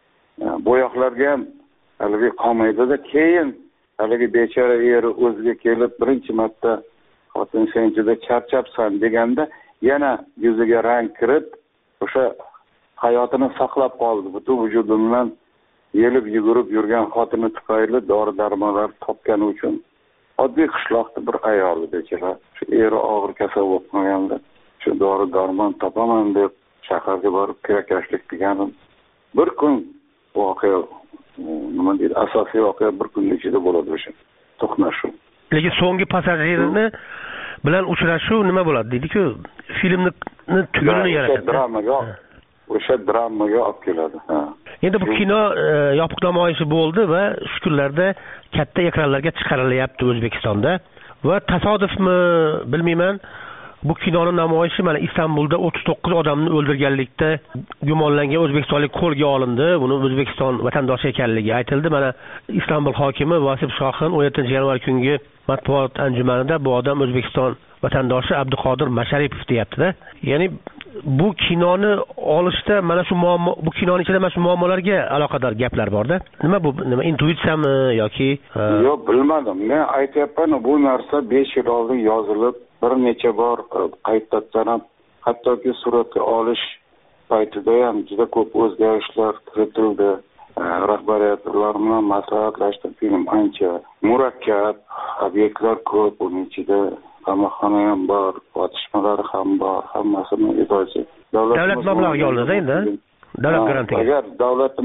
bo'yoqlarga ham haligi qolmaydi-da, keyin haligi bechora eri o'ziga kelib birinchi marta xotin sen juda charchabsan deganda yana yuziga rang kirib o'sha hayotini saqlab qoldi. Butun vujudi bilan yelib yugurib yurgan xotini tufayli dori darmonlar topgani uchun oddiy qishloqda bir ayol bechora, shu eri og'ir kasal bo'lib qolganda shu dori darmon topaman deb shaharga borib kirakashlik deganim. Bir kun voqea, nima deydi, asosiy voqea bir kun ichida bo'ladi o'sha to'qnashuv. Lekin so'nggi passajirni bilan uchrashuv nima bo'ladi deydi-ku, filmni tugunini yaratadi. Dramaga, o'sha dramaga olib keladi. Ha. Endi bu kino yopiq namoyishi bo'ldi va shu kunlarda katta ekranlarga chiqarilyapti O'zbekistonda va tasodifmi bilmayman, bu kinoning namoyishi mana Istanbulda o'ttiz to'qqiz odamni o'ldirganlikda gumonlangan o'zbekistonlik qo'lga olindi. Buni O'zbekiston vatandoshi ekanligi aytildi. Mana Istanbul hokimi Vasip Shohin o'n yettinchi yanvar kungi matbuot anjumanida bu odam O'zbekiston vatandoshi Abduqodir Masharipov deyapti-da. Ya'ni bu kinoni olishda mana shu muammo, bu kinoning ichida mana shu muammolarga aloqador gaplar bor-da. Nima bu? Nima intuitsiyami yoki? Yo'q, bilmadim. Men aytayapman, bu narsa besh yil oldin yozilib, bir necha bor qaytadan, hattoki suratga olish paytida ham juda ko'p o'zgarishlar kiritildi. Rahbariyatlar bilan maslahatlashdim. Film ancha murakkab, obyektlar ko'p, uning ichida qamoqxona ham bor, otishmalari ham bor, hammasini iloji. Davlat mablag'iga olinadi endi. Davlat garantiga. Agar davlat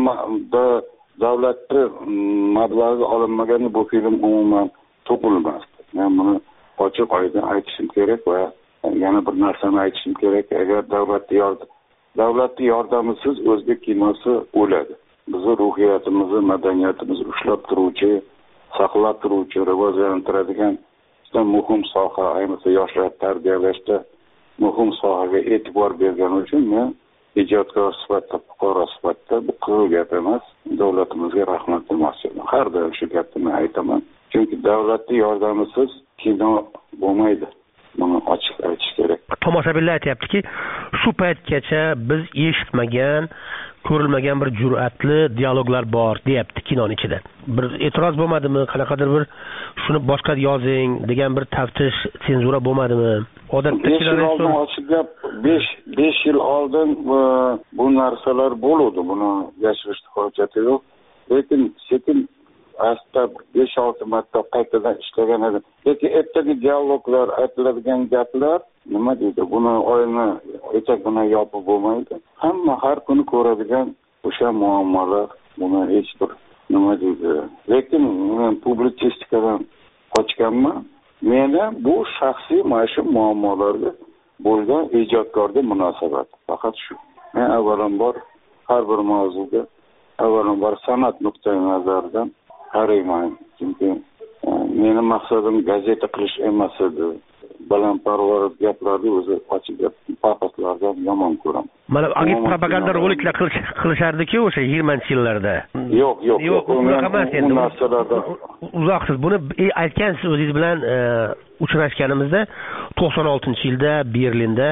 davlatni mablag'i olinmaganda bu film umuman to'qilmasdi. Men buni ochiq oydin aytishim kerak va yana bir narsani aytishim kerak. Agar davlatni yordam davlatni yordamisiz o'zbek kinosi o'ladi. Bizni ruhiyatimizni, madaniyatimizni ushlab turuvchi, saqlab turuvchi, rivojlantiradigan juda muhim soha, ayniqsa yoshlar tarbiyalashda muhim sohaga e'tibor bergani uchun men ijodkor sifatida, fuqaro sifatida bu qizil gap emas, davlatimizga rahmat demoqchiman. Har doim shu gapni men aytaman. Chunki davlatning yordamisiz kino bo'lmaydi. Buni ochiq aytish kerak. Tomoshabinlar aytayaptiki, shu paytgacha biz eshitmagan, ko'rilmagan bir jur'atli dialoglar bor, deyapti kinoning ichida. Bir e'tiroz bo'lmadimi? Qanaqadir bir shuni boshqa yozing degan bir taftish, senzura bo'lmadimi? Odatda kinoning ochiq gap besh yil oldin bu narsalar bo'ldi. Buni yashirishni hojati yo'q. Lekin sekin asta besh olti marta qaytadan ishlagan edi. Lekin ertaga dialoglar, aytiladigan gaplar nima deydi? Buni oyni etak bilan yopib bo'lmaydi. Hamma har kuni ko'radigan o'sha muammolar, buni hech bir nima deydi? Lekin men publitsistikadan qochganman. Meni bu shaxsiy mana shu muammolarga bo'lgan ijodkorga munosabat. Faqat shu. Men avvalambor har bir mavzuga avvalambor san'at nuqtai nazaridan qarayman. Chunki meni maqsadim gazeta qilish emas edi. Balandparvoz gaplarni o'zi ochiq gap, pafoslardan yomon ko'raman. Mana agit propaganda roliklar qilishardi-ku o'sha yigirmanchi yillarda. Yo'q, yo'q, yo'q. Unaqa emas endi. Uzoqsiz buni aytgansiz o'zingiz bilan uchrashganimizda to'qson oltinchi yilda Berlinda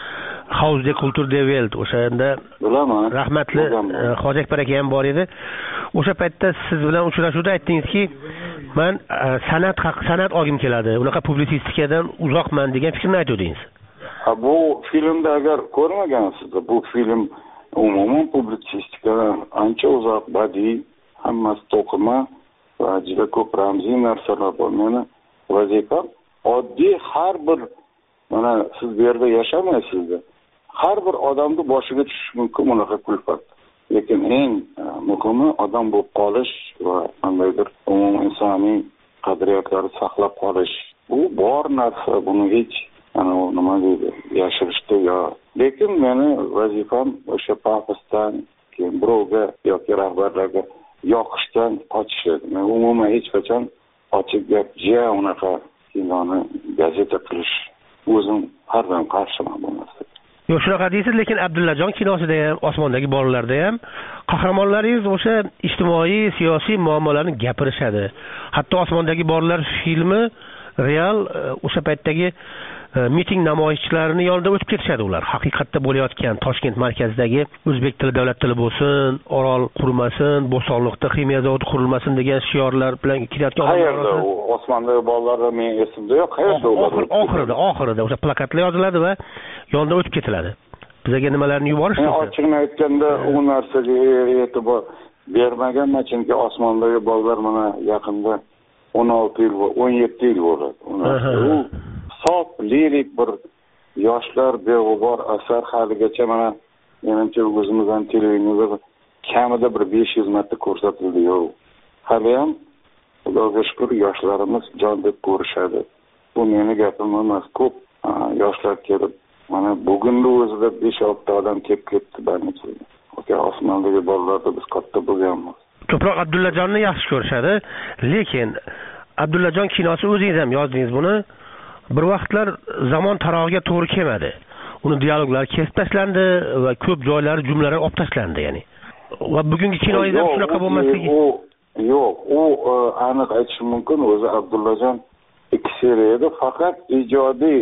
Haus der Kultur der Welt o'shanda bilaman. Rahmatli Hoji Akbar aka ham bor edi. O'sha paytda siz bilan uchrashuvda aytdingizki, men san'at haq san'at olgim keladi. Unaqa publitsistikadan uzoqman degan fikrni aytdingiz. Ha bu filmda agar ko'rmagansiz, bu film umuman publitsistikadan ancha uzoq, badiiy, hammasi to'qima va juda ko'p ramziy narsalar bor. Meni vazifam oddiy har bir mana siz bu yerda yashamaysiz-da. Har bir odamni boshiga tushishi mumkin bunaqa kulfat. Lekin eng muhimi odam bo'lib qolish va qandaydir umumiy insoniy qadriyatlarni saqlab qolish. Bu bor narsa, buni hech ana nima deydi, yashirishda yo. Lekin meni vazifam o'sha pafosdan, keyin birovga yoki rahbarlarga yoqishdan qochish edi. Men umuman hech qachon ochiq gap, jiya unaqa kinoni gazeta qilish o'zim har doim qarshiman bu narsaga. Yo'q, shunaqa deysiz, lekin Abdullajon kinosida ham, Osmondagi bolalarda ham qahramonlaringiz o'sha ijtimoiy, siyosiy muammolarni gapirishadi. Hatto Osmondagi bolalar filmi real o'sha paytdagi miting namoyishchilarini yonida o'tib ketishadi ular. Haqiqatda bo'layotgan Toshkent markazidagi o'zbek tili davlat tili bo'lsin, Orol qurmasin, Bo'stonliqda ximiya zavodi qurilmasin degan shiorlar bilan ketayotgan qayerda u Osmondagi bolalar men esimda yo'q, qayerda ular? Oxirida, oxirida o'sha plakatlar yoziladi va yonida o'tib ketiladi. Bizga nimalarni yuborishdi? Ochiqni aytganda u narsaga e'tibor bermaganman, chunki Osmondagi bolalar mana yaqinda o'n olti yil va o'n yetti yil bo'ladi. U sof lirik bir yoshlar beg'ubor asar haligacha mana menimcha o'zimizdan televideniyada kamida bir besh yuz marta ko'rsatildi. Yo'q. Hali ham Xudoga shukr yoshlarimiz jon deb ko'rishadi. Bu meni gapim emas, ko'p yoshlar kelib mana bugunning o'zida besh olti odam kelib ketdi barcha. Oka Osmondagi bolalarda biz katta bo'lganmiz. Ko'proq Abdullajonni yaxshi ko'rishadi, lekin Abdullajon kinosi o'zingiz ham yozdingiz buni. Bir vaqtlar zamon tarog'iga to'g'ri kelmadi. Uni dialoglari kesib tashlandi va ko'p joylari jumlalar olib tashlandi, ya'ni. Va bugungi kinoyingizda shunaqa bo'lmasligi. Yo'q, u aniq aytishim mumkin, o'zi Abdullajon ikki seriya edi, faqat ijodiy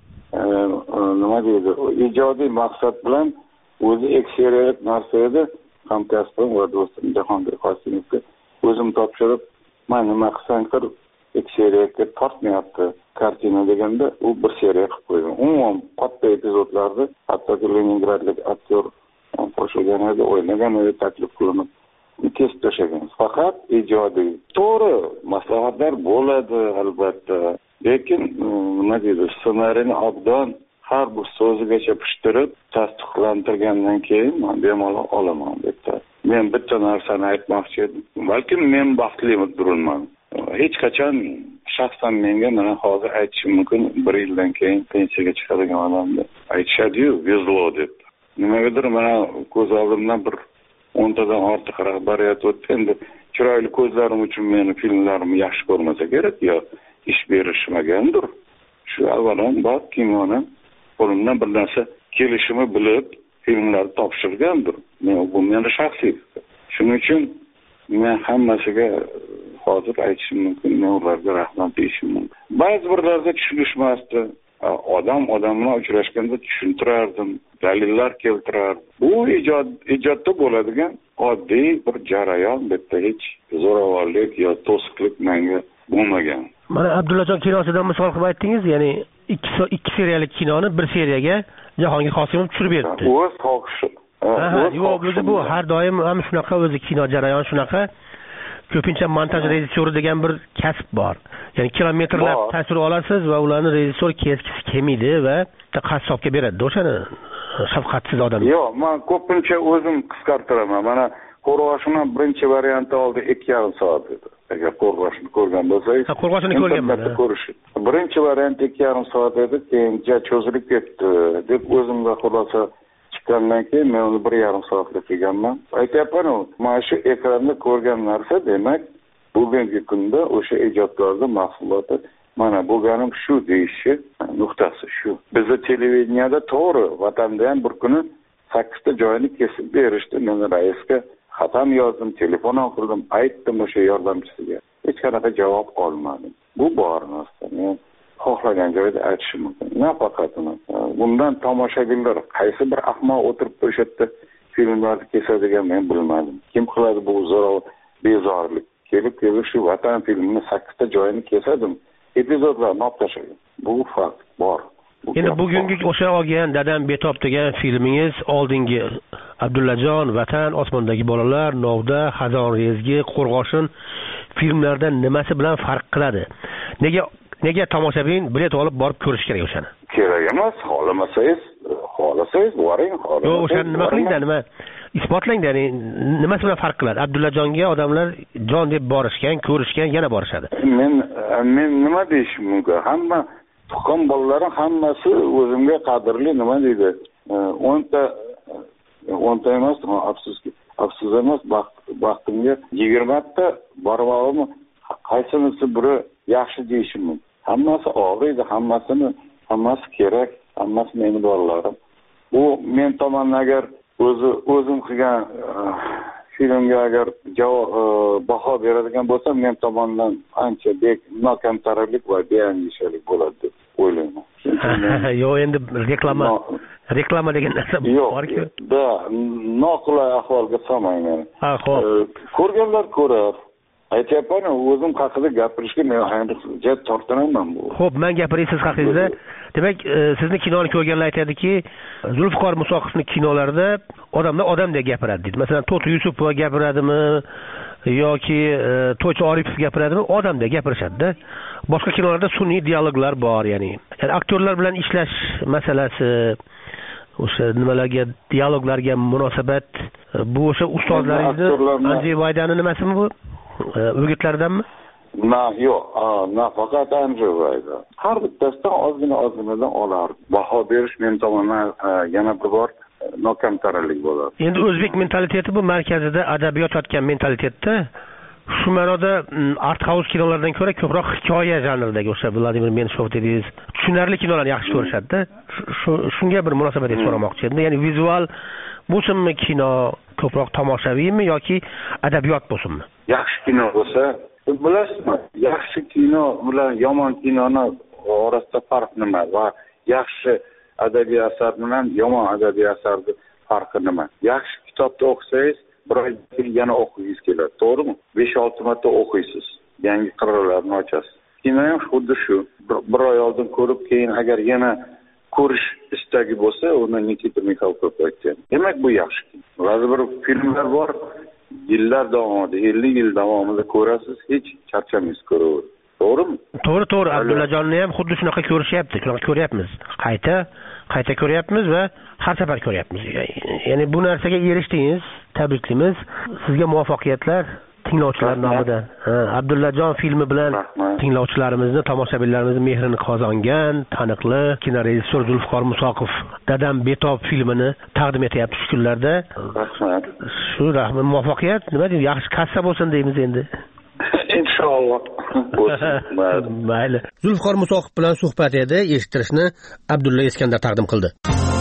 nima deydi, ijodiy maqsad bilan o'zi ikki seriyalik narsa edi. Hamkasbim va do'stim Jahongir Qosimovga o'zim topshirib, "Men nima qilsam qil, ikki seriyaga tortmayapti kartina" deganda u bir seriya qilib qo'ygan. Umuman katta epizodlarda hattoki Leningradlik aktyor qo'shilgan edi, o'ynagan edi, taklif qilinib kesib tashlagan. Faqat ijodiy. To'g'ri, maslahatlar bo'ladi albatta. lekin nima deydi ssenariyni obdon har bir so'zigacha pishtirib tasdiqlantirgandan keyin men bemalol olaman bitta. Men bitta narsani aytmoqchi edim. Balkim men baxtlidirman. Hech qachon shaxsan menga mana hozir aytishim mumkin bir yildan keyin pensiyaga chiqadigan odamda aytishadi-yu, vezlo deb. Nimagadir mana ko'z oldimdan bir o'ntadan ortiq rahbariyat o'tdi. Endi chiroyli ko'zlarim uchun meni filmlarimni yaxshi ko'rmasa kerak yo ish berishmagandir. Shu avvalambor kinoni qo'limdan bir narsa kelishimi bilib filmlarni topshirgandir. Men bu meni shaxsiy. Shuning uchun men hammasiga hozir aytishim mumkin, men ularga rahmat deyishim mumkin. Ba'zi birlarda tushunishmasdi. Odam odam bilan uchrashganda tushuntirardim, dalillar keltirardim. Bu ijod ijodda bo'ladigan oddiy bir jarayon, bitta hech zo'ravonlik yo to'siqlik menga bo'lmagan. Mana Abdullajon kinosidan misol qilib aytdingiz, ya'ni ikki ikki seriyalik kinoni bir seriyaga Jahongir Qosimov tushirib berdi. O'z xohishi. Yo'q, o'zi bu har doim ham shunaqa, o'zi kino jarayon shunaqa. Ko'pincha montaj rejissyori degan bir kasb bor. Ya'ni kilometrlab tasvir olasiz va ularni rejissyor keskisi kelmaydi va qassobga beradi. O'shani shafqatsiz odam. Yo'q, men ko'pincha o'zim qisqartiraman. Mana Qo'rg'oshinning birinchi varianti oldi ikki yarim soat edi. Agar Qo'rg'oshni ko'rgan bo'lsangiz, ha, Qo'rg'oshni ko'rganman. Birinchi variant ikki yarim soat edi, keyin cho'zilib ketdi deb o'zimga xulosa chiqqandan keyin men uni bir yarim soatga qilganman. Aytyapman-ku, mana shu ekranda ko'rgan narsa demak bugungi kunda o'sha ijodkorning mahsuloti mana bo'lganim shu deyishi nuqtasi shu. Bizda televideniyada to'g'ri vatanda ham bir kuni sakkizta joyini kesib berishdi. Men raisga xatam yozdim, telefon qildim, aytdim o'sha yordamchisiga. Hech qanaqa javob olmadim. Bu bor narsa. Men xohlagan joyda aytishim mumkin. Nafaqat uni. Bundan tomoshabinlar qaysi bir ahmoq o'tirib o'sha yerda filmlarni kesadigan men bilmadim. Kim qiladi bu zo'r bezorlik? Kelib kelib shu vatan filmini sakkizta joyini kesadim. Epizodlarni olib tashlagan. Bu fakt bor. Endi bugungi o'sha olgan Dadam betob degan filmingiz oldingi Abdullajon, Vatan, Osmondagi bolalar, Novda, Xazon rezgi, Qo'rg'oshin filmlardan nimasi bilan farq qiladi? Nega nega tomoshabin bilet olib borib ko'rish kerak o'shani? Kerak emas, xohlamasangiz, xohlasangiz boring, xohlamasangiz. Yo'q, o'shani nima qilingda, nima isbotlangda, ya'ni nimasi bilan farq qiladi? Abdullajonga odamlar jon deb borishgan, ko'rishgan, yana borishadi. Men men nima deyishim mumkin? Hamma tuqqan bolalarim hammasi o'zimga qadrli, nima deydi? o'nta o'nta emas, afsuski, afsus emas, baxtimga yigirma ta bormog'im qaysinisi biri yaxshi deyishim mumkin. Hammasi og'riydi, hammasini, hammasi kerak, hammasi meni bolalarim. Bu men tomonidan agar o'zi o'zim qilgan filmga agar javob baho beradigan bo'lsam, men tomonidan ancha bek nokamtarlik va beandishalik bo'ladi deb o'ylayman. Yo'q, endi reklama reklama degan narsa bor-ku. Da, noqulay ahvolga solmayman. Ha, xo'p. Ko'rganlar ko'rar. Aytyapman, o'zim haqida gapirishga men ancha tortinaman bu. Xo'p, men gapiray siz haqingizda. Demak, sizni kinoni ko'rganlar aytadiki, Zulfiqor Musoqovning kinolarida odamlar odamdek gapiradi deydi. Masalan, To'ti Yusupova gapiradimi yoki To'ychi Oripov gapiradimi, odamdek gapirishadi-da. Boshqa kinolarda sun'iy dialoglar bor, ya'ni. Ya'ni aktyorlar bilan ishlash masalasi, o'sha nimalarga, dialoglarga munosabat, bu o'sha ustozlaringizni Anjey Vaydani nimasimi bu? O'gitlaridanmi? Na, yo'q, na faqat Anjey Vayda. Har bittasidan ozgina ozginadan olar. Baho berish men tomonidan yana bir bor nokamtarlik bo'ladi. Endi o'zbek mentaliteti bu markazida adabiyot yotgan mentalitetda, shu ma'noda art house kinolardan ko'ra ko'proq hikoya janridagi o'sha Vladimir Menshov dediğiniz tushunarli kinolarni yaxshi ko'rishadi-da. Shunga bir munosabat so'ramoqchi edim. Ya'ni vizual bo'lsinmi kino, ko'proq tomoshabiymi yoki adabiyot bo'lsinmi? Yaxshi kino bo'lsa, bilasizmi? Yaxshi kino bilan yomon kinoni orasida farq nima va yaxshi adabiy asar bilan yomon adabiy asarning farqi nima? Yaxshi kitobni o'qisangiz, bir oydan keyin yana o'qishingiz keladi, to'g'rimi? besh olti marta o'qiysiz, yangi qirralarni ochasiz. Kino ham xuddi shu. Bir oy oldin ko'rib, keyin agar yana ko'rish istagi bo'lsa, uni Nikita Mikhalkov aytgan. Demak, bu yaxshi kino. Ba'zi bir filmlar bor, yillar davomida, ellik yil davomida ko'rasiz, hech charchamaysiz ko'raverasiz. to'g'rimi? To'g'ri, to'g'ri. Abdullajonni ham xuddi shunaqa ko'rishyapti. Shunaqa ko'ryapmiz. Qayta, qayta ko'ryapmiz va har safar ko'ryapmiz. Ya'ni bu narsaga erishdingiz, tabriklaymiz. Sizga muvaffaqiyatlar tinglovchilar nomidan. Ha, Abdullajon filmi bilan tinglovchilarimizni, tomoshabinlarimizni mehrini qozongan taniqli kinorejissyor Zulfiqor Musoqov Dadam betob filmini taqdim etyapti shu kunlarda. Rahmat. Shu rahmat, muvaffaqiyat, nima deymiz, yaxshi kassa bo'lsin deymiz endi. Inshaalloh. Mayli. Zulfiqor Musoqov bilan suhbat edi, eshittirishni Abdulla Iskandar taqdim qildi.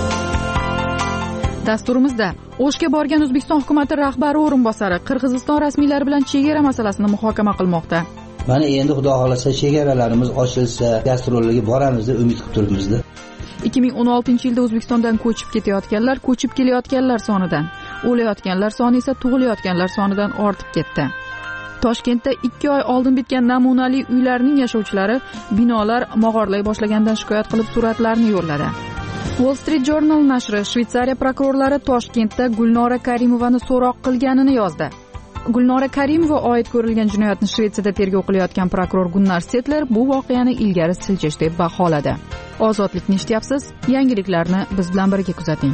Dasturimizda O'shga borgan O'zbekiston hukumati rahbari o'rinbosari Qirg'iziston rasmiylari bilan chegara masalasini muhokama qilmoqda. Mana endi xudo xolasa chegaralarimiz ochilsa, gastrollarga boramiz deb umid qilib turibmiz-da. ikki ming o'n oltinchi yilda O'zbekistondan ko'chib ketayotganlar ko'chib kelayotganlar sonidan, o'layotganlar soni esa tug'ilayotganlar sonidan ortib ketdi. Toshkentda ikki oy oldin bitgan namunali uylarning yashovchilari binolar mog'orlay boshlagandan shikoyat qilib suratlarni yo'lladi. Wall Street Journal nashri Shveysariya prokurorlari Toshkentda Gulnora Karimovani so'roq qilganini yozdi. Gulnora Karimova oid ko'rilgan jinoyatni Shvetsiyada tergov qilayotgan prokuror Gunnar Setler bu voqeani ilgari siljish deb baholadi. Ozodlikni eshityapsiz, yangiliklarni biz bilan birga kuzating.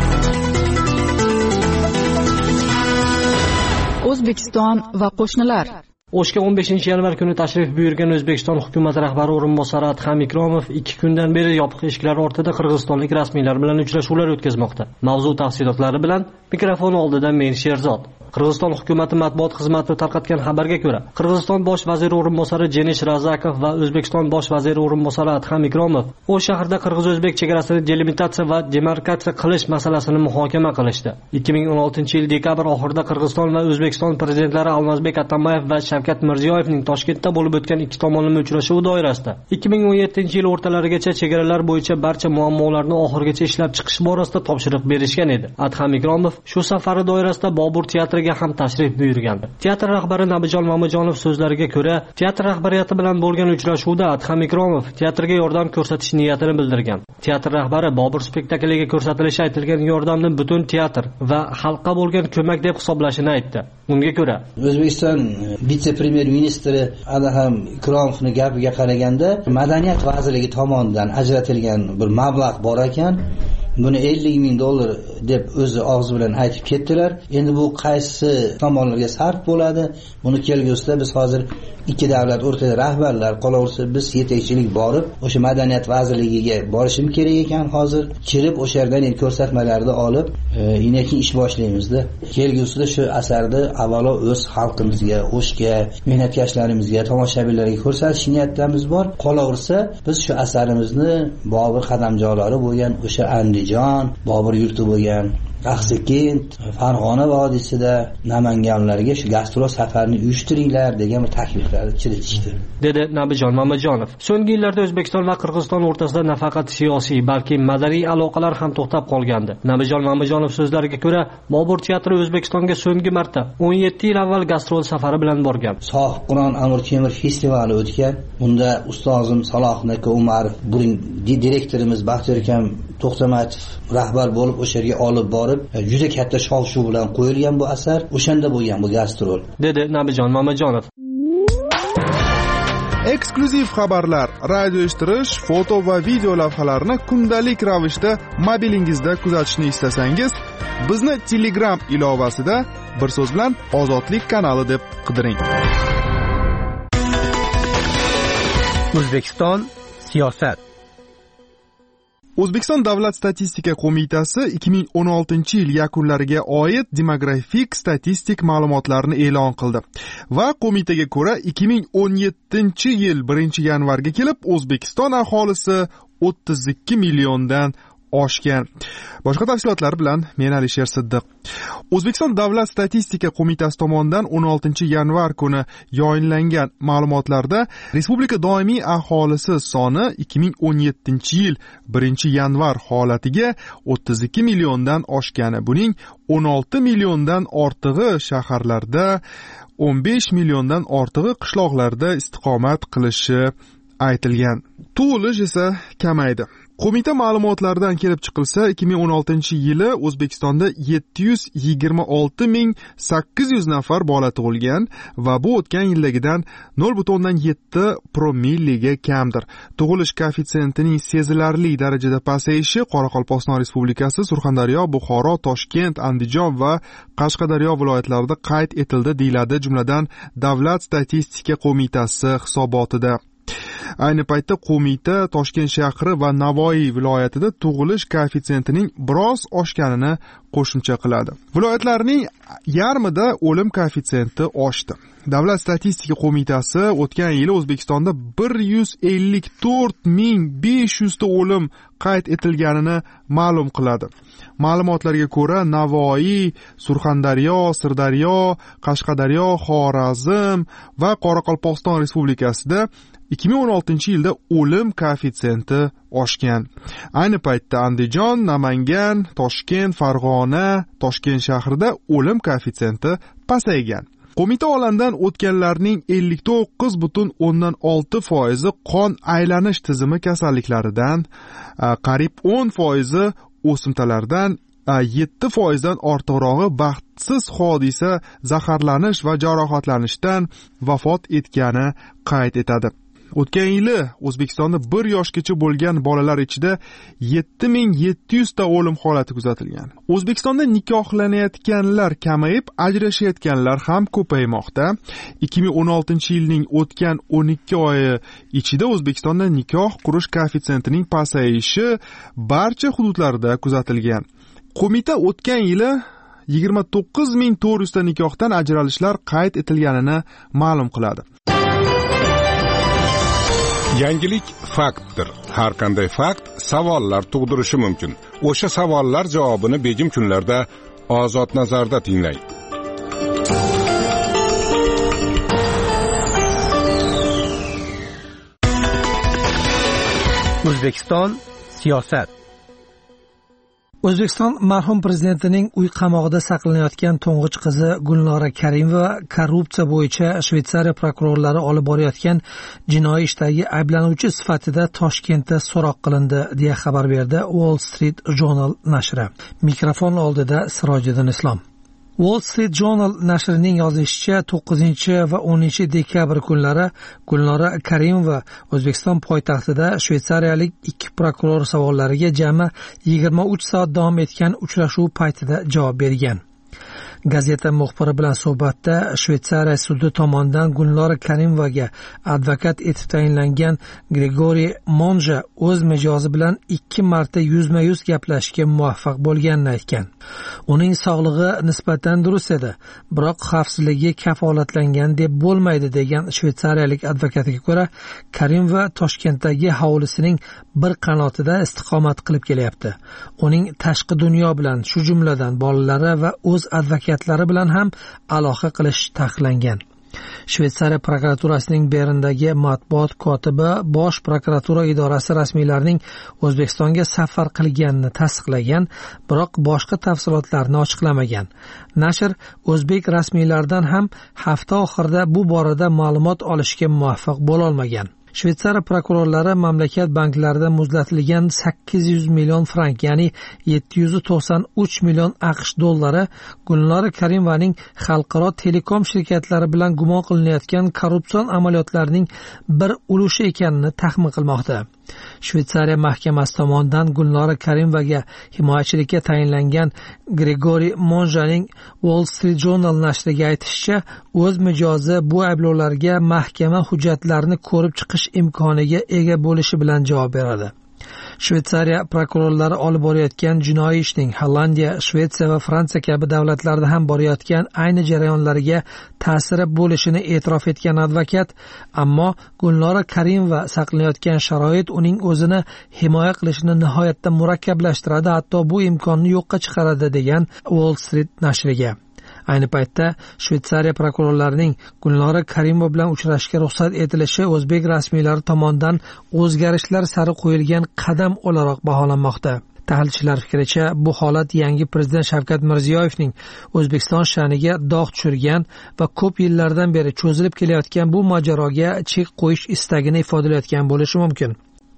O'zbekiston va qo'shnilar. O'shga o'n beshinchi yanvar kuni tashrif buyurgan O'zbekiston hukumati rahbari o'rinbosari Adham Ikromov ikki kundan beri yopiq eshiklar ortida qirg'izistonlik rasmiylar bilan uchrashuvlar o'tkazmoqda. Mavzu tafsilotlari bilan mikrofon oldida men Sherzod. Qirg'iziston hukumati matbuot xizmati tarqatgan xabarga ko'ra, Qirg'iziston bosh vaziri o'rinbosari Jenish Razakov va O'zbekiston bosh vaziri o'rinbosari Adham Ikromov o'sha shaharda qirg'iz-o'zbek chegarasini delimitatsiya va demarkatsiya qilish masalasini muhokama qilishdi. ikki ming o'n oltinchi yil dekabr oxirida Qirg'iziston va O'zbekiston prezidentlari Almazbek Atambayev va Shavkat Mirziyoyevning Toshkentda bo'lib o'tgan ikki tomonlama uchrashuvi doirasida ikki ming o'n yettinchi yil o'rtalarigacha chegaralar bo'yicha barcha muammolarni oxirigacha ishlab chiqish borasida topshiriq berishgan edi. Adham Ikromov shu safari doirasida Bobur teatri ham tashrif buyurgandi. Teatr rahbari Nabijon Mamajonov so'zlariga ko'ra, teatr rahbariyati bilan bo'lgan uchrashuvda Adham Ikromov teatrga yordam ko'rsatish niyatini bildirgan. Teatr rahbari Bobur spektakliga ko'rsatilishi aytilgan yordamni butun teatr va xalqqa bo'lgan ko'mak deb hisoblashini aytdi. Unga ko'ra, O'zbekiston vitse-premyer ministri Adham Ikromovning gapiga qaraganda, madaniyat vazirligi tomonidan ajratilgan bir mablag' bor ekan. Buni ellik ming dollar deb o'zi og'zi bilan aytib ketdilar. Endi bu qaysi tomonlarga sarf bo'ladi? Buni kelgusida biz hozir ikki davlat o'rtada rahbarlar, qolaversa biz yetakchilik borib, o'sha madaniyat vazirligiga borishim kerak ekan hozir. Kelib o'sha yerdan endi ko'rsatmalarni olib, inaki ish boshlaymiz-da. Kelgusida shu asarni avvalo o'z xalqimizga, O'shga, mehnatkashlarimizga, tomoshabinlarga ko'rsatish niyatimiz bor. Qolaversa biz shu asarimizni Bobur qadamjo'lari bo'lgan o'sha Andijon, Bobur yurti bo'lgan Axsikent, Farg'ona vodiysida namanganlarga shu gastrol safarini uyushtiringlar degan bir takliflarni kiritishdi, dedi Nabijon Mamajonov. So'nggi yillarda O'zbekiston va Qirg'iziston o'rtasida nafaqat siyosiy, balki madaniy aloqalar ham to'xtab qolgandi. Nabijon Mamajonov so'zlariga ko'ra, Bobur teatri O'zbekistonga so'nggi marta o'n yetti yil avval gastrol safari bilan borgan. Sohib Qur'on Amir Temur festivali o'tgan. Unda ustozim Salohnaka Umarov, buning direktorimiz Baxtiyorkam To'xtamatov rahbar bo'lib o'sha yerga olib borib, juda katta shov-shuv bilan qo'yilgan bu asar. O'shanda bo'lgan bu gastrol, dedi Nabijon Mamajonov. Eksklyuziv xabarlar, radio eshittirish, foto va video lavhalarni kundalik ravishda mobilingizda kuzatishni istasangiz, bizni Telegram ilovasida bir so'z bilan Ozodlik kanali deb qidiring. O'zbekiston siyosat. O'zbekiston Davlat statistika qo'mitasi ikki ming o'n oltinchi yil yakunlariga oid demografik statistik ma'lumotlarni e'lon qildi va qo'mitaga ko'ra ikki ming o'n yettinchi yil birinchi yanvarga kelib O'zbekiston aholisi o'ttiz ikki milliondan oshgan. Boshqa tafsilotlar bilan men Alisher Siddiq. O'zbekiston Davlat statistika qo'mitasi tomonidan o'n oltinchi yanvar kuni yayinlangan ma'lumotlarda respublika doimiy aholisi soni ikki ming o'n yettinchi yil birinchi yanvar holatiga o'ttiz ikki milliondan oshgani, buning o'n olti milliondan ortig'i shaharlarda, o'n besh milliondan ortig'i qishloqlarda istiqomat qilishi aytilgan. Tug'ilish esa kamaydi. Qo'mita ma'lumotlaridan kelib chiqilsa, ikki ming o'n oltinchi yili O'zbekistonda yetti yuz yigirma olti ming sakkiz yuz nafar bola tug'ilgan va bu o'tgan yildagidan nol butun o'ndan yetti promilliga kamdir. Tug'ilish koeffitsiyentining sezilarli darajada pasayishi Qoraqalpog'iston Respublikasi, Surxondaryo, Buxoro, Toshkent, Andijon va Qashqadaryo viloyatlarida qayd etildi, deyiladi jumladan Davlat statistika qo'mitasi hisobotida. Ayni paytda qo'mita Toshkent shahri va Navoiy viloyatida tug'ilish koeffitsiyentining biroz oshganini qo'shimcha qiladi. Viloyatlarning yarmida o'lim koeffitsiyenti oshdi. Davlat statistika qo'mitasi o'tgan yili O'zbekistonda bir yuz ellik to'rt ming besh yuz ta o'lim qayd etilganini ma'lum qiladi. Ma'lumotlarga ko'ra, Navoiy, Surxondaryo, Sirdaryo, Qashqadaryo, Xorazm va Qoraqalpog'iston Respublikasida ikki ming o'n oltinchi yilda o'lim koeffitsiyenti oshgan. Ayni paytda Andijon, Namangan, Toshkent, Farg'ona, Toshkent shahrida o'lim koeffitsiyenti pasaygan. Qo'mita olamdan o'tganlarning ellik to'qqiz butun o'ndan olti foizi qon aylanish tizimi kasalliklaridan, qariyb o'n foizi o'simtalardan, yetti foizdan ortiqrog'i baxtsiz hodisa, zaharlanish va jarohatlanishdan vafot etgani qayd etadi. O'tgan yili O'zbekistonda bir yoshgacha bo'lgan bolalar ichida yetti ming yetti yuz ta o'lim holati kuzatilgan. O'zbekistonda nikohlanayotganlar kamayib, ajrashayotganlar ham ko'paymoqda. ikki ming o'n oltinchi yilning o'tgan o'n ikki oyi ichida O'zbekistonda nikoh qurish koeffitsiyentining pasayishi barcha hududlarda kuzatilgan. Qo'mita o'tgan yili yigirma to'qqiz ming to'rt yuz ta nikohdan ajralishlar qayd etilganini ma'lum qiladi. Yangilik faktdir. Har qanday fakt savollar tug'dirishi mumkin. O'sha savollar javobini begim kunlarda Ozod nazarda tinglang. O'zbekiston siyosat. O'zbekiston marhum prezidentining uy qamog'ida saqlanayotgan to'ng'ich qizi Gulnora Karimova korrupsiya bo'yicha Shveysariya prokurorlari olib borayotgan jinoiy ishdagi ayblanuvchi sifatida Toshkentda so'roq qilindi, deya xabar berdi Wall Street Journal nashri. Mikrofon oldida Sirojiddin Islom. Wall Street Journal nashrining yozishicha, to'qqizinchi va o'ninchi dekabr kunlari Gulnora Karimova O'zbekiston poytaxtida shveysariyalik ikki prokuror savollariga jami yigirma uch soat davom etgan uchrashuv paytida javob bergan. Gazeta muxbiri bilan suhbatda Shveysariya sudi tomonidan Gulnora Karimovaga advokat etib tayinlangan Grigoriy Monja o'z mijozi bilan ikki marta yuzma-yuz gaplashishga muvaffaq bo'lganini aytgan. Uning sog'lig'i nisbatan durust edi, biroq xavfsizligi kafolatlangan deb bo'lmaydi, degan shveysariyalik advokatiga ko'ra, Karimova Toshkentdagi hovlisining bir qanotida istiqomat qilib kelyapti. Uning tashqi dunyo bilan, shu jumladan bolalari va o'z advokatlari bilan ham aloqa qilish taqiqlangan. Shveysariya prokuraturasining Berndagi matbuot kotibi Bosh prokuratura idorasi rasmiylarining O'zbekistonga safar qilganini tasdiqlagan, biroq boshqa tafsilotlarni ochiqlamagan. Nashr o'zbek rasmiylaridan ham hafta oxirida bu borada ma'lumot olishga muvaffaq bo'la olmagan. Shveysariya prokurorlari mamlakat banklarida muzlatilgan sakkiz yuz million frank, ya'ni yetti yuz to'qson uch million AQSh dollari Gulnora Karimovaning xalqaro telekom shirkatlari bilan gumon qilinayotgan korrupsion amaliyotlarining bir ulushi ekanini taxmin qilmoqda. Shveysariya mahkamasi tomonidan Gulnora Karimovaga himoyachilikka tayinlangan Grigoriy Monjaning Wall Street Journal nashriga aytishicha, o'z mijozi bu ayblovlarga mahkama hujjatlarini ko'rib chiqish imkoniga ega bo'lishi bilan javob beradi. Shveysariya prokurorlari olib borayotgan jinoiy ishning Hollandiya, Shvetsiya va Fransiya kabi davlatlarda ham borayotgan ayni jarayonlarga ta'siri bo'lishini e'tirof etgan advokat, ammo Gulnora Karimova saqlanayotgan sharoit uning o'zini himoya qilishini nihoyatda murakkablashtiradi, hatto bu imkonni yo'qqa chiqaradi, degan Wall Street nashriga. Ayni paytda Shveysariya prokurorlarining Gulnora Karimova bilan uchrashishga ruxsat etilishi o'zbek rasmiylari tomonidan o'zgarishlar sari qo'yilgan qadam o'laroq baholanmoqda. Tahlilchilar fikricha, bu holat yangi prezident Shavkat Mirziyoyevning O'zbekiston sha'niga dog' tushirgan va ko'p yillardan beri cho'zilib kelayotgan bu mojaroga chek qo'yish istagini ifodalayotgan bo'lishi mumkin.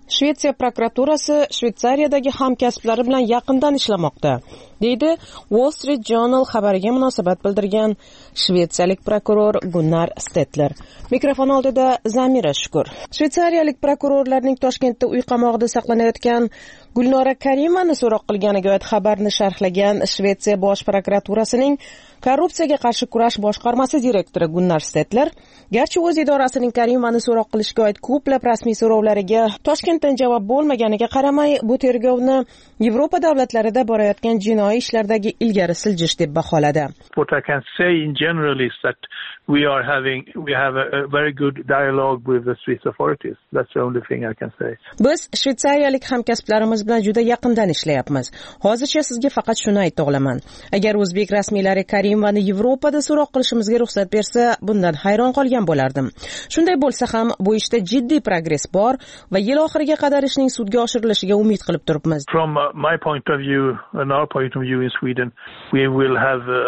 Shvetsiya prokuraturasi Shvetsariyadagi hamkasblari bilan yaqindan ishlamoqda, deydi Wall Street Journal xabariga munosabat bildirgan shvetsiyalik prokuror Gunnar Stetler. Mikrofon oldida Zamira Shukur. Shvetsariyalik prokurorlarning Toshkentda uy qamoqida saqlanayotgan Gulnora Karimani so'roq qilganiga oid xabarni sharhlagan Shvetsiya bosh prokuraturasining korrupsiyaga qarshi kurash boshqarmasi direktori Gunnar Stetler, garchi o'z idorasining Karimani so'roq qilishga oid ko'plab rasmiy so'rovlariga Toshkentdan javob bo'lmaganiga qaramay, bu tergovni Yevropa davlatlarida borayotgan jinoiy ishlardagi ilgari siljish deb baholadi. What I can say in general is that we are having we have a, a very good dialogue with the Swiss authorities. That's the only thing I can say. Biz shvetsariyalik hamkasblarimiz bilan juda yaqindan ishlayapmiz. Hozircha sizga faqat shuni ayta olaman. Agar o'zbek rasmiylari Karimani Yevropada so'roq qilishimizga ruxsat bersa, bundan hayron qolgan bo'lardim. Shunday bo'lsa ham, bu ishda jiddiy progress bor va yil oxiriga qadar ishning sudga oshirilishiga umid qilib turibmiz. From uh, my point of view and our point of view in Sweden, we will have a,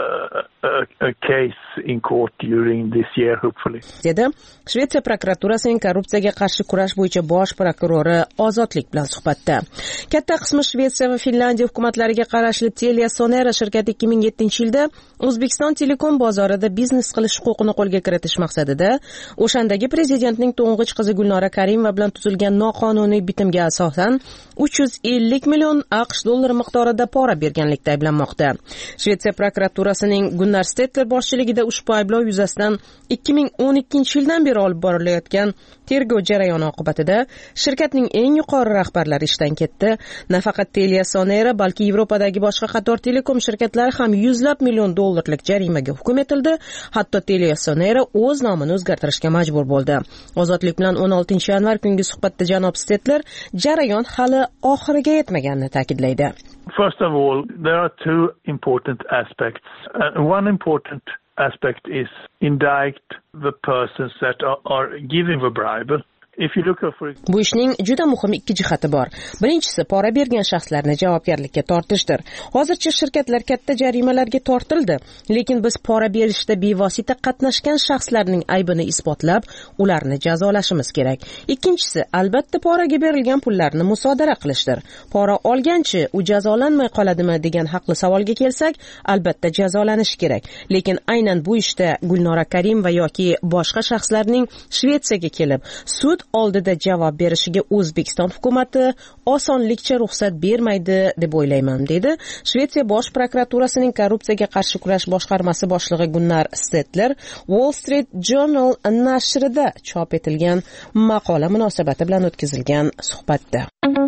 a, a case in court during this year, hopefully. Dedi Shvetsiya prokuraturasining korrupsiyaga qarshi kurash bo'yicha bosh prokurori Ozodlik bilan suhbatda. Katta qismi Shvetsiya va Finlandiya hukumatlariga qarashli Telia Sonera shirkati ikki ming yettinchi yilda O'zbekiston telekom bozorida biznes qilish huquqini qo'lga kiritish maqsadida o'shandagi prezidentning to'ng'ich qizi Gulnora Karimova bilan tuzilgan noqonuniy bitimga asosan uch yuz ellik million AQSh dollari miqdorida pora berganlikda ayblanmoqda. Shvetsiya prokuraturasining Gunnar Stetler boshchiligida ushbu ayblov yuzasidan ikki ming o'n ikkinchi yildan beri olib borilayotgan tergov jarayoni oqibatida shirkatning eng yuqori rahbarlari ishdan ketdi. Nafaqat Telia Sonera, balki Yevropadagi boshqa qator telekom shirkatlari ham yuzlab million dollarlik jarimaga hukm etildi. Hatto Telia Sonera o'z nomini o'zgartirishga majbur bo'ldi. Ozodlik bilan o'n oltinchi yanvar kungi suhbatda janob Stetler jarayon hali oxiriga yetmaganini ta'kidlaydi. First of all, there are two important aspects. Uh, one important aspect is indict the persons that are, are giving the bribe. If you look for... Bu ishning juda muhim ikki jihati bor. Birinchisi, pora bergan shaxslarni javobgarlikka tortishdir. Hozircha shirkatlar katta jarimalarga tortildi, lekin biz pora berishda bevosita qatnashgan shaxslarning aybini isbotlab, ularni jazolashimiz kerak. Ikkinchisi, albatta poraga berilgan pullarni musodara qilishdir. Pora olganchi u jazolanmay qoladimi degan haqli savolga kelsak, albatta jazolanishi kerak. Lekin aynan bu ishda Gulnora Karimova yoki boshqa shaxslarning Shvetsiyaga kelib, sud oldida javob berishiga O'zbekiston hukumatı osonlikcha ruxsat bermaydi deb o'ylayman, dedi Shvetsiya bosh prokuraturasining korrupsiyaga qarshi kurash boshqarmasi boshlig'i Gunnar Stetler Wall Street Journal nashrida chop etilgan maqola munosabati bilan o'tkazilgan suhbatda.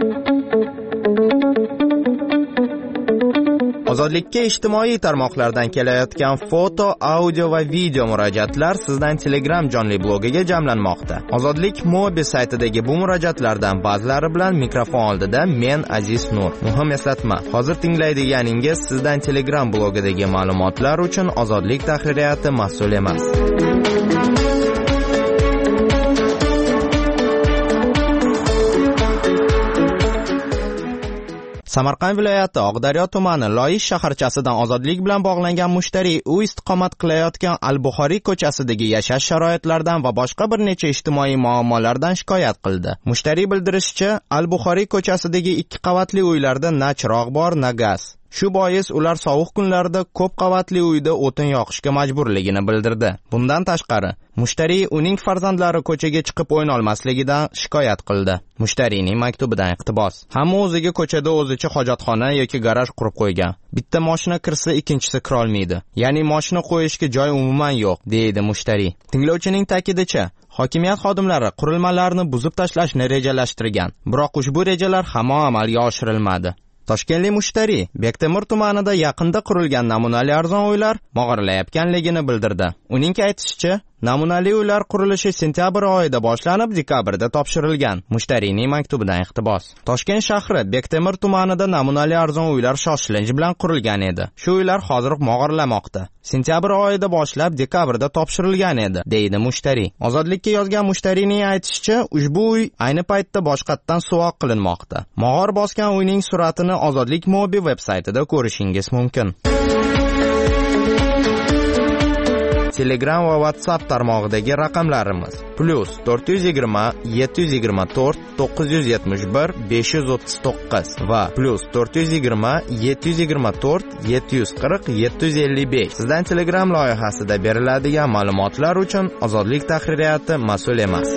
Ozodlikka ijtimoiy tarmoqlardan kelayotgan foto, audio va video murojaatlar sizdan Telegram jonli blogiga jamlanmoqda. Ozodlik Mobi saytidagi bu murojaatlardan ba'zilari bilan mikrofon oldida men Aziz Nur. Muhim eslatma, hozir tinglaydiganingiz sizdan Telegram blogidagi ma'lumotlar uchun Ozodlik tahririyati mas'ul emas. Samarqand viloyati Oqdaryo tumani Loyish shaharchasidan ozodlik bilan bog'langan mushtariy u istiqomat qilayotgan Al-Buxoriy ko'chasidagi yashash sharoitlaridan va boshqa bir necha ijtimoiy muammolardan shikoyat qildi. Mushtariy bildirishicha, Al-Buxoriy ko'chasidagi ikki qavatli uylarda na chiroq bor, na gaz. Shu bois ular sovuq kunlarda ko'p qavatli uyda o'tin yoqishga majburligini bildirdi. Bundan tashqari, mushtariy uning farzandlari ko'chaga chiqib o'yin olmasligidan shikoyat qildi. Mushtariyning maktubidan iqtibos. Hamma o'ziga ko'chada o'zicha hojatxona yoki garaj qurib qo'ygan. Bitta mashina kirsa, ikkinchisi kira olmaydi. Ya'ni mashina qo'yishga joy umuman yo'q, deydi mushtariy. Tinglovchining ta'kidicha, hokimiyat xodimlari qurilmalarni buzib tashlashni rejalashtirgan, biroq ushbu rejalar hamon amalga oshirilmadi. Toshkentlik mushtariy Bektemir tumanida yaqinda qurilgan namunali arzon uylar mog'orlayotganligini bildirdi. Uning aytishicha, namunali uylar qurilishi sentyabr oyida boshlanib, dekabrda topshirilgan. Mushtariyning maktubidan iqtibos. Toshkent shahri Bektemir tumanida namunali arzon uylar shoshilinch bilan qurilgan edi. Shu uylar hozir mog'orlamoqda. Sentyabr oyida boshlab, dekabrda topshirilgan edi, deydi mushtariy. Ozodlikka yozgan mushtariyning aytishicha, ushbu uy ayni paytda boshqatdan suvoq qilinmoqda. Mog'or bosgan uyning suratini Ozodlik Mobi veb-saytida ko'rishingiz mumkin. Telegram va WhatsApp tarmog'idagi raqamlarimiz plus to'rt yuz yigirma yetti yuz yigirma to'rt to'qqiz yuz yetmish bir besh yuz o'ttiz to'qqiz va plus to'rt yuz yigirma yetti yuz yigirma to'rt yetti yuz qirq yetti yuz ellik besh. Sizdan Telegram loyihasida beriladigan ma'lumotlar uchun Ozodlik tahririyati mas'ul emas.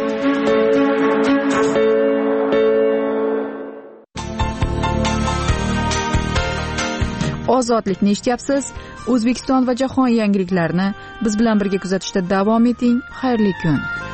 Ozodlikni eshityapsiz. O'zbekiston va jahon yangiliklarini biz bilan birga kuzatishda davom eting. Xayrli kun.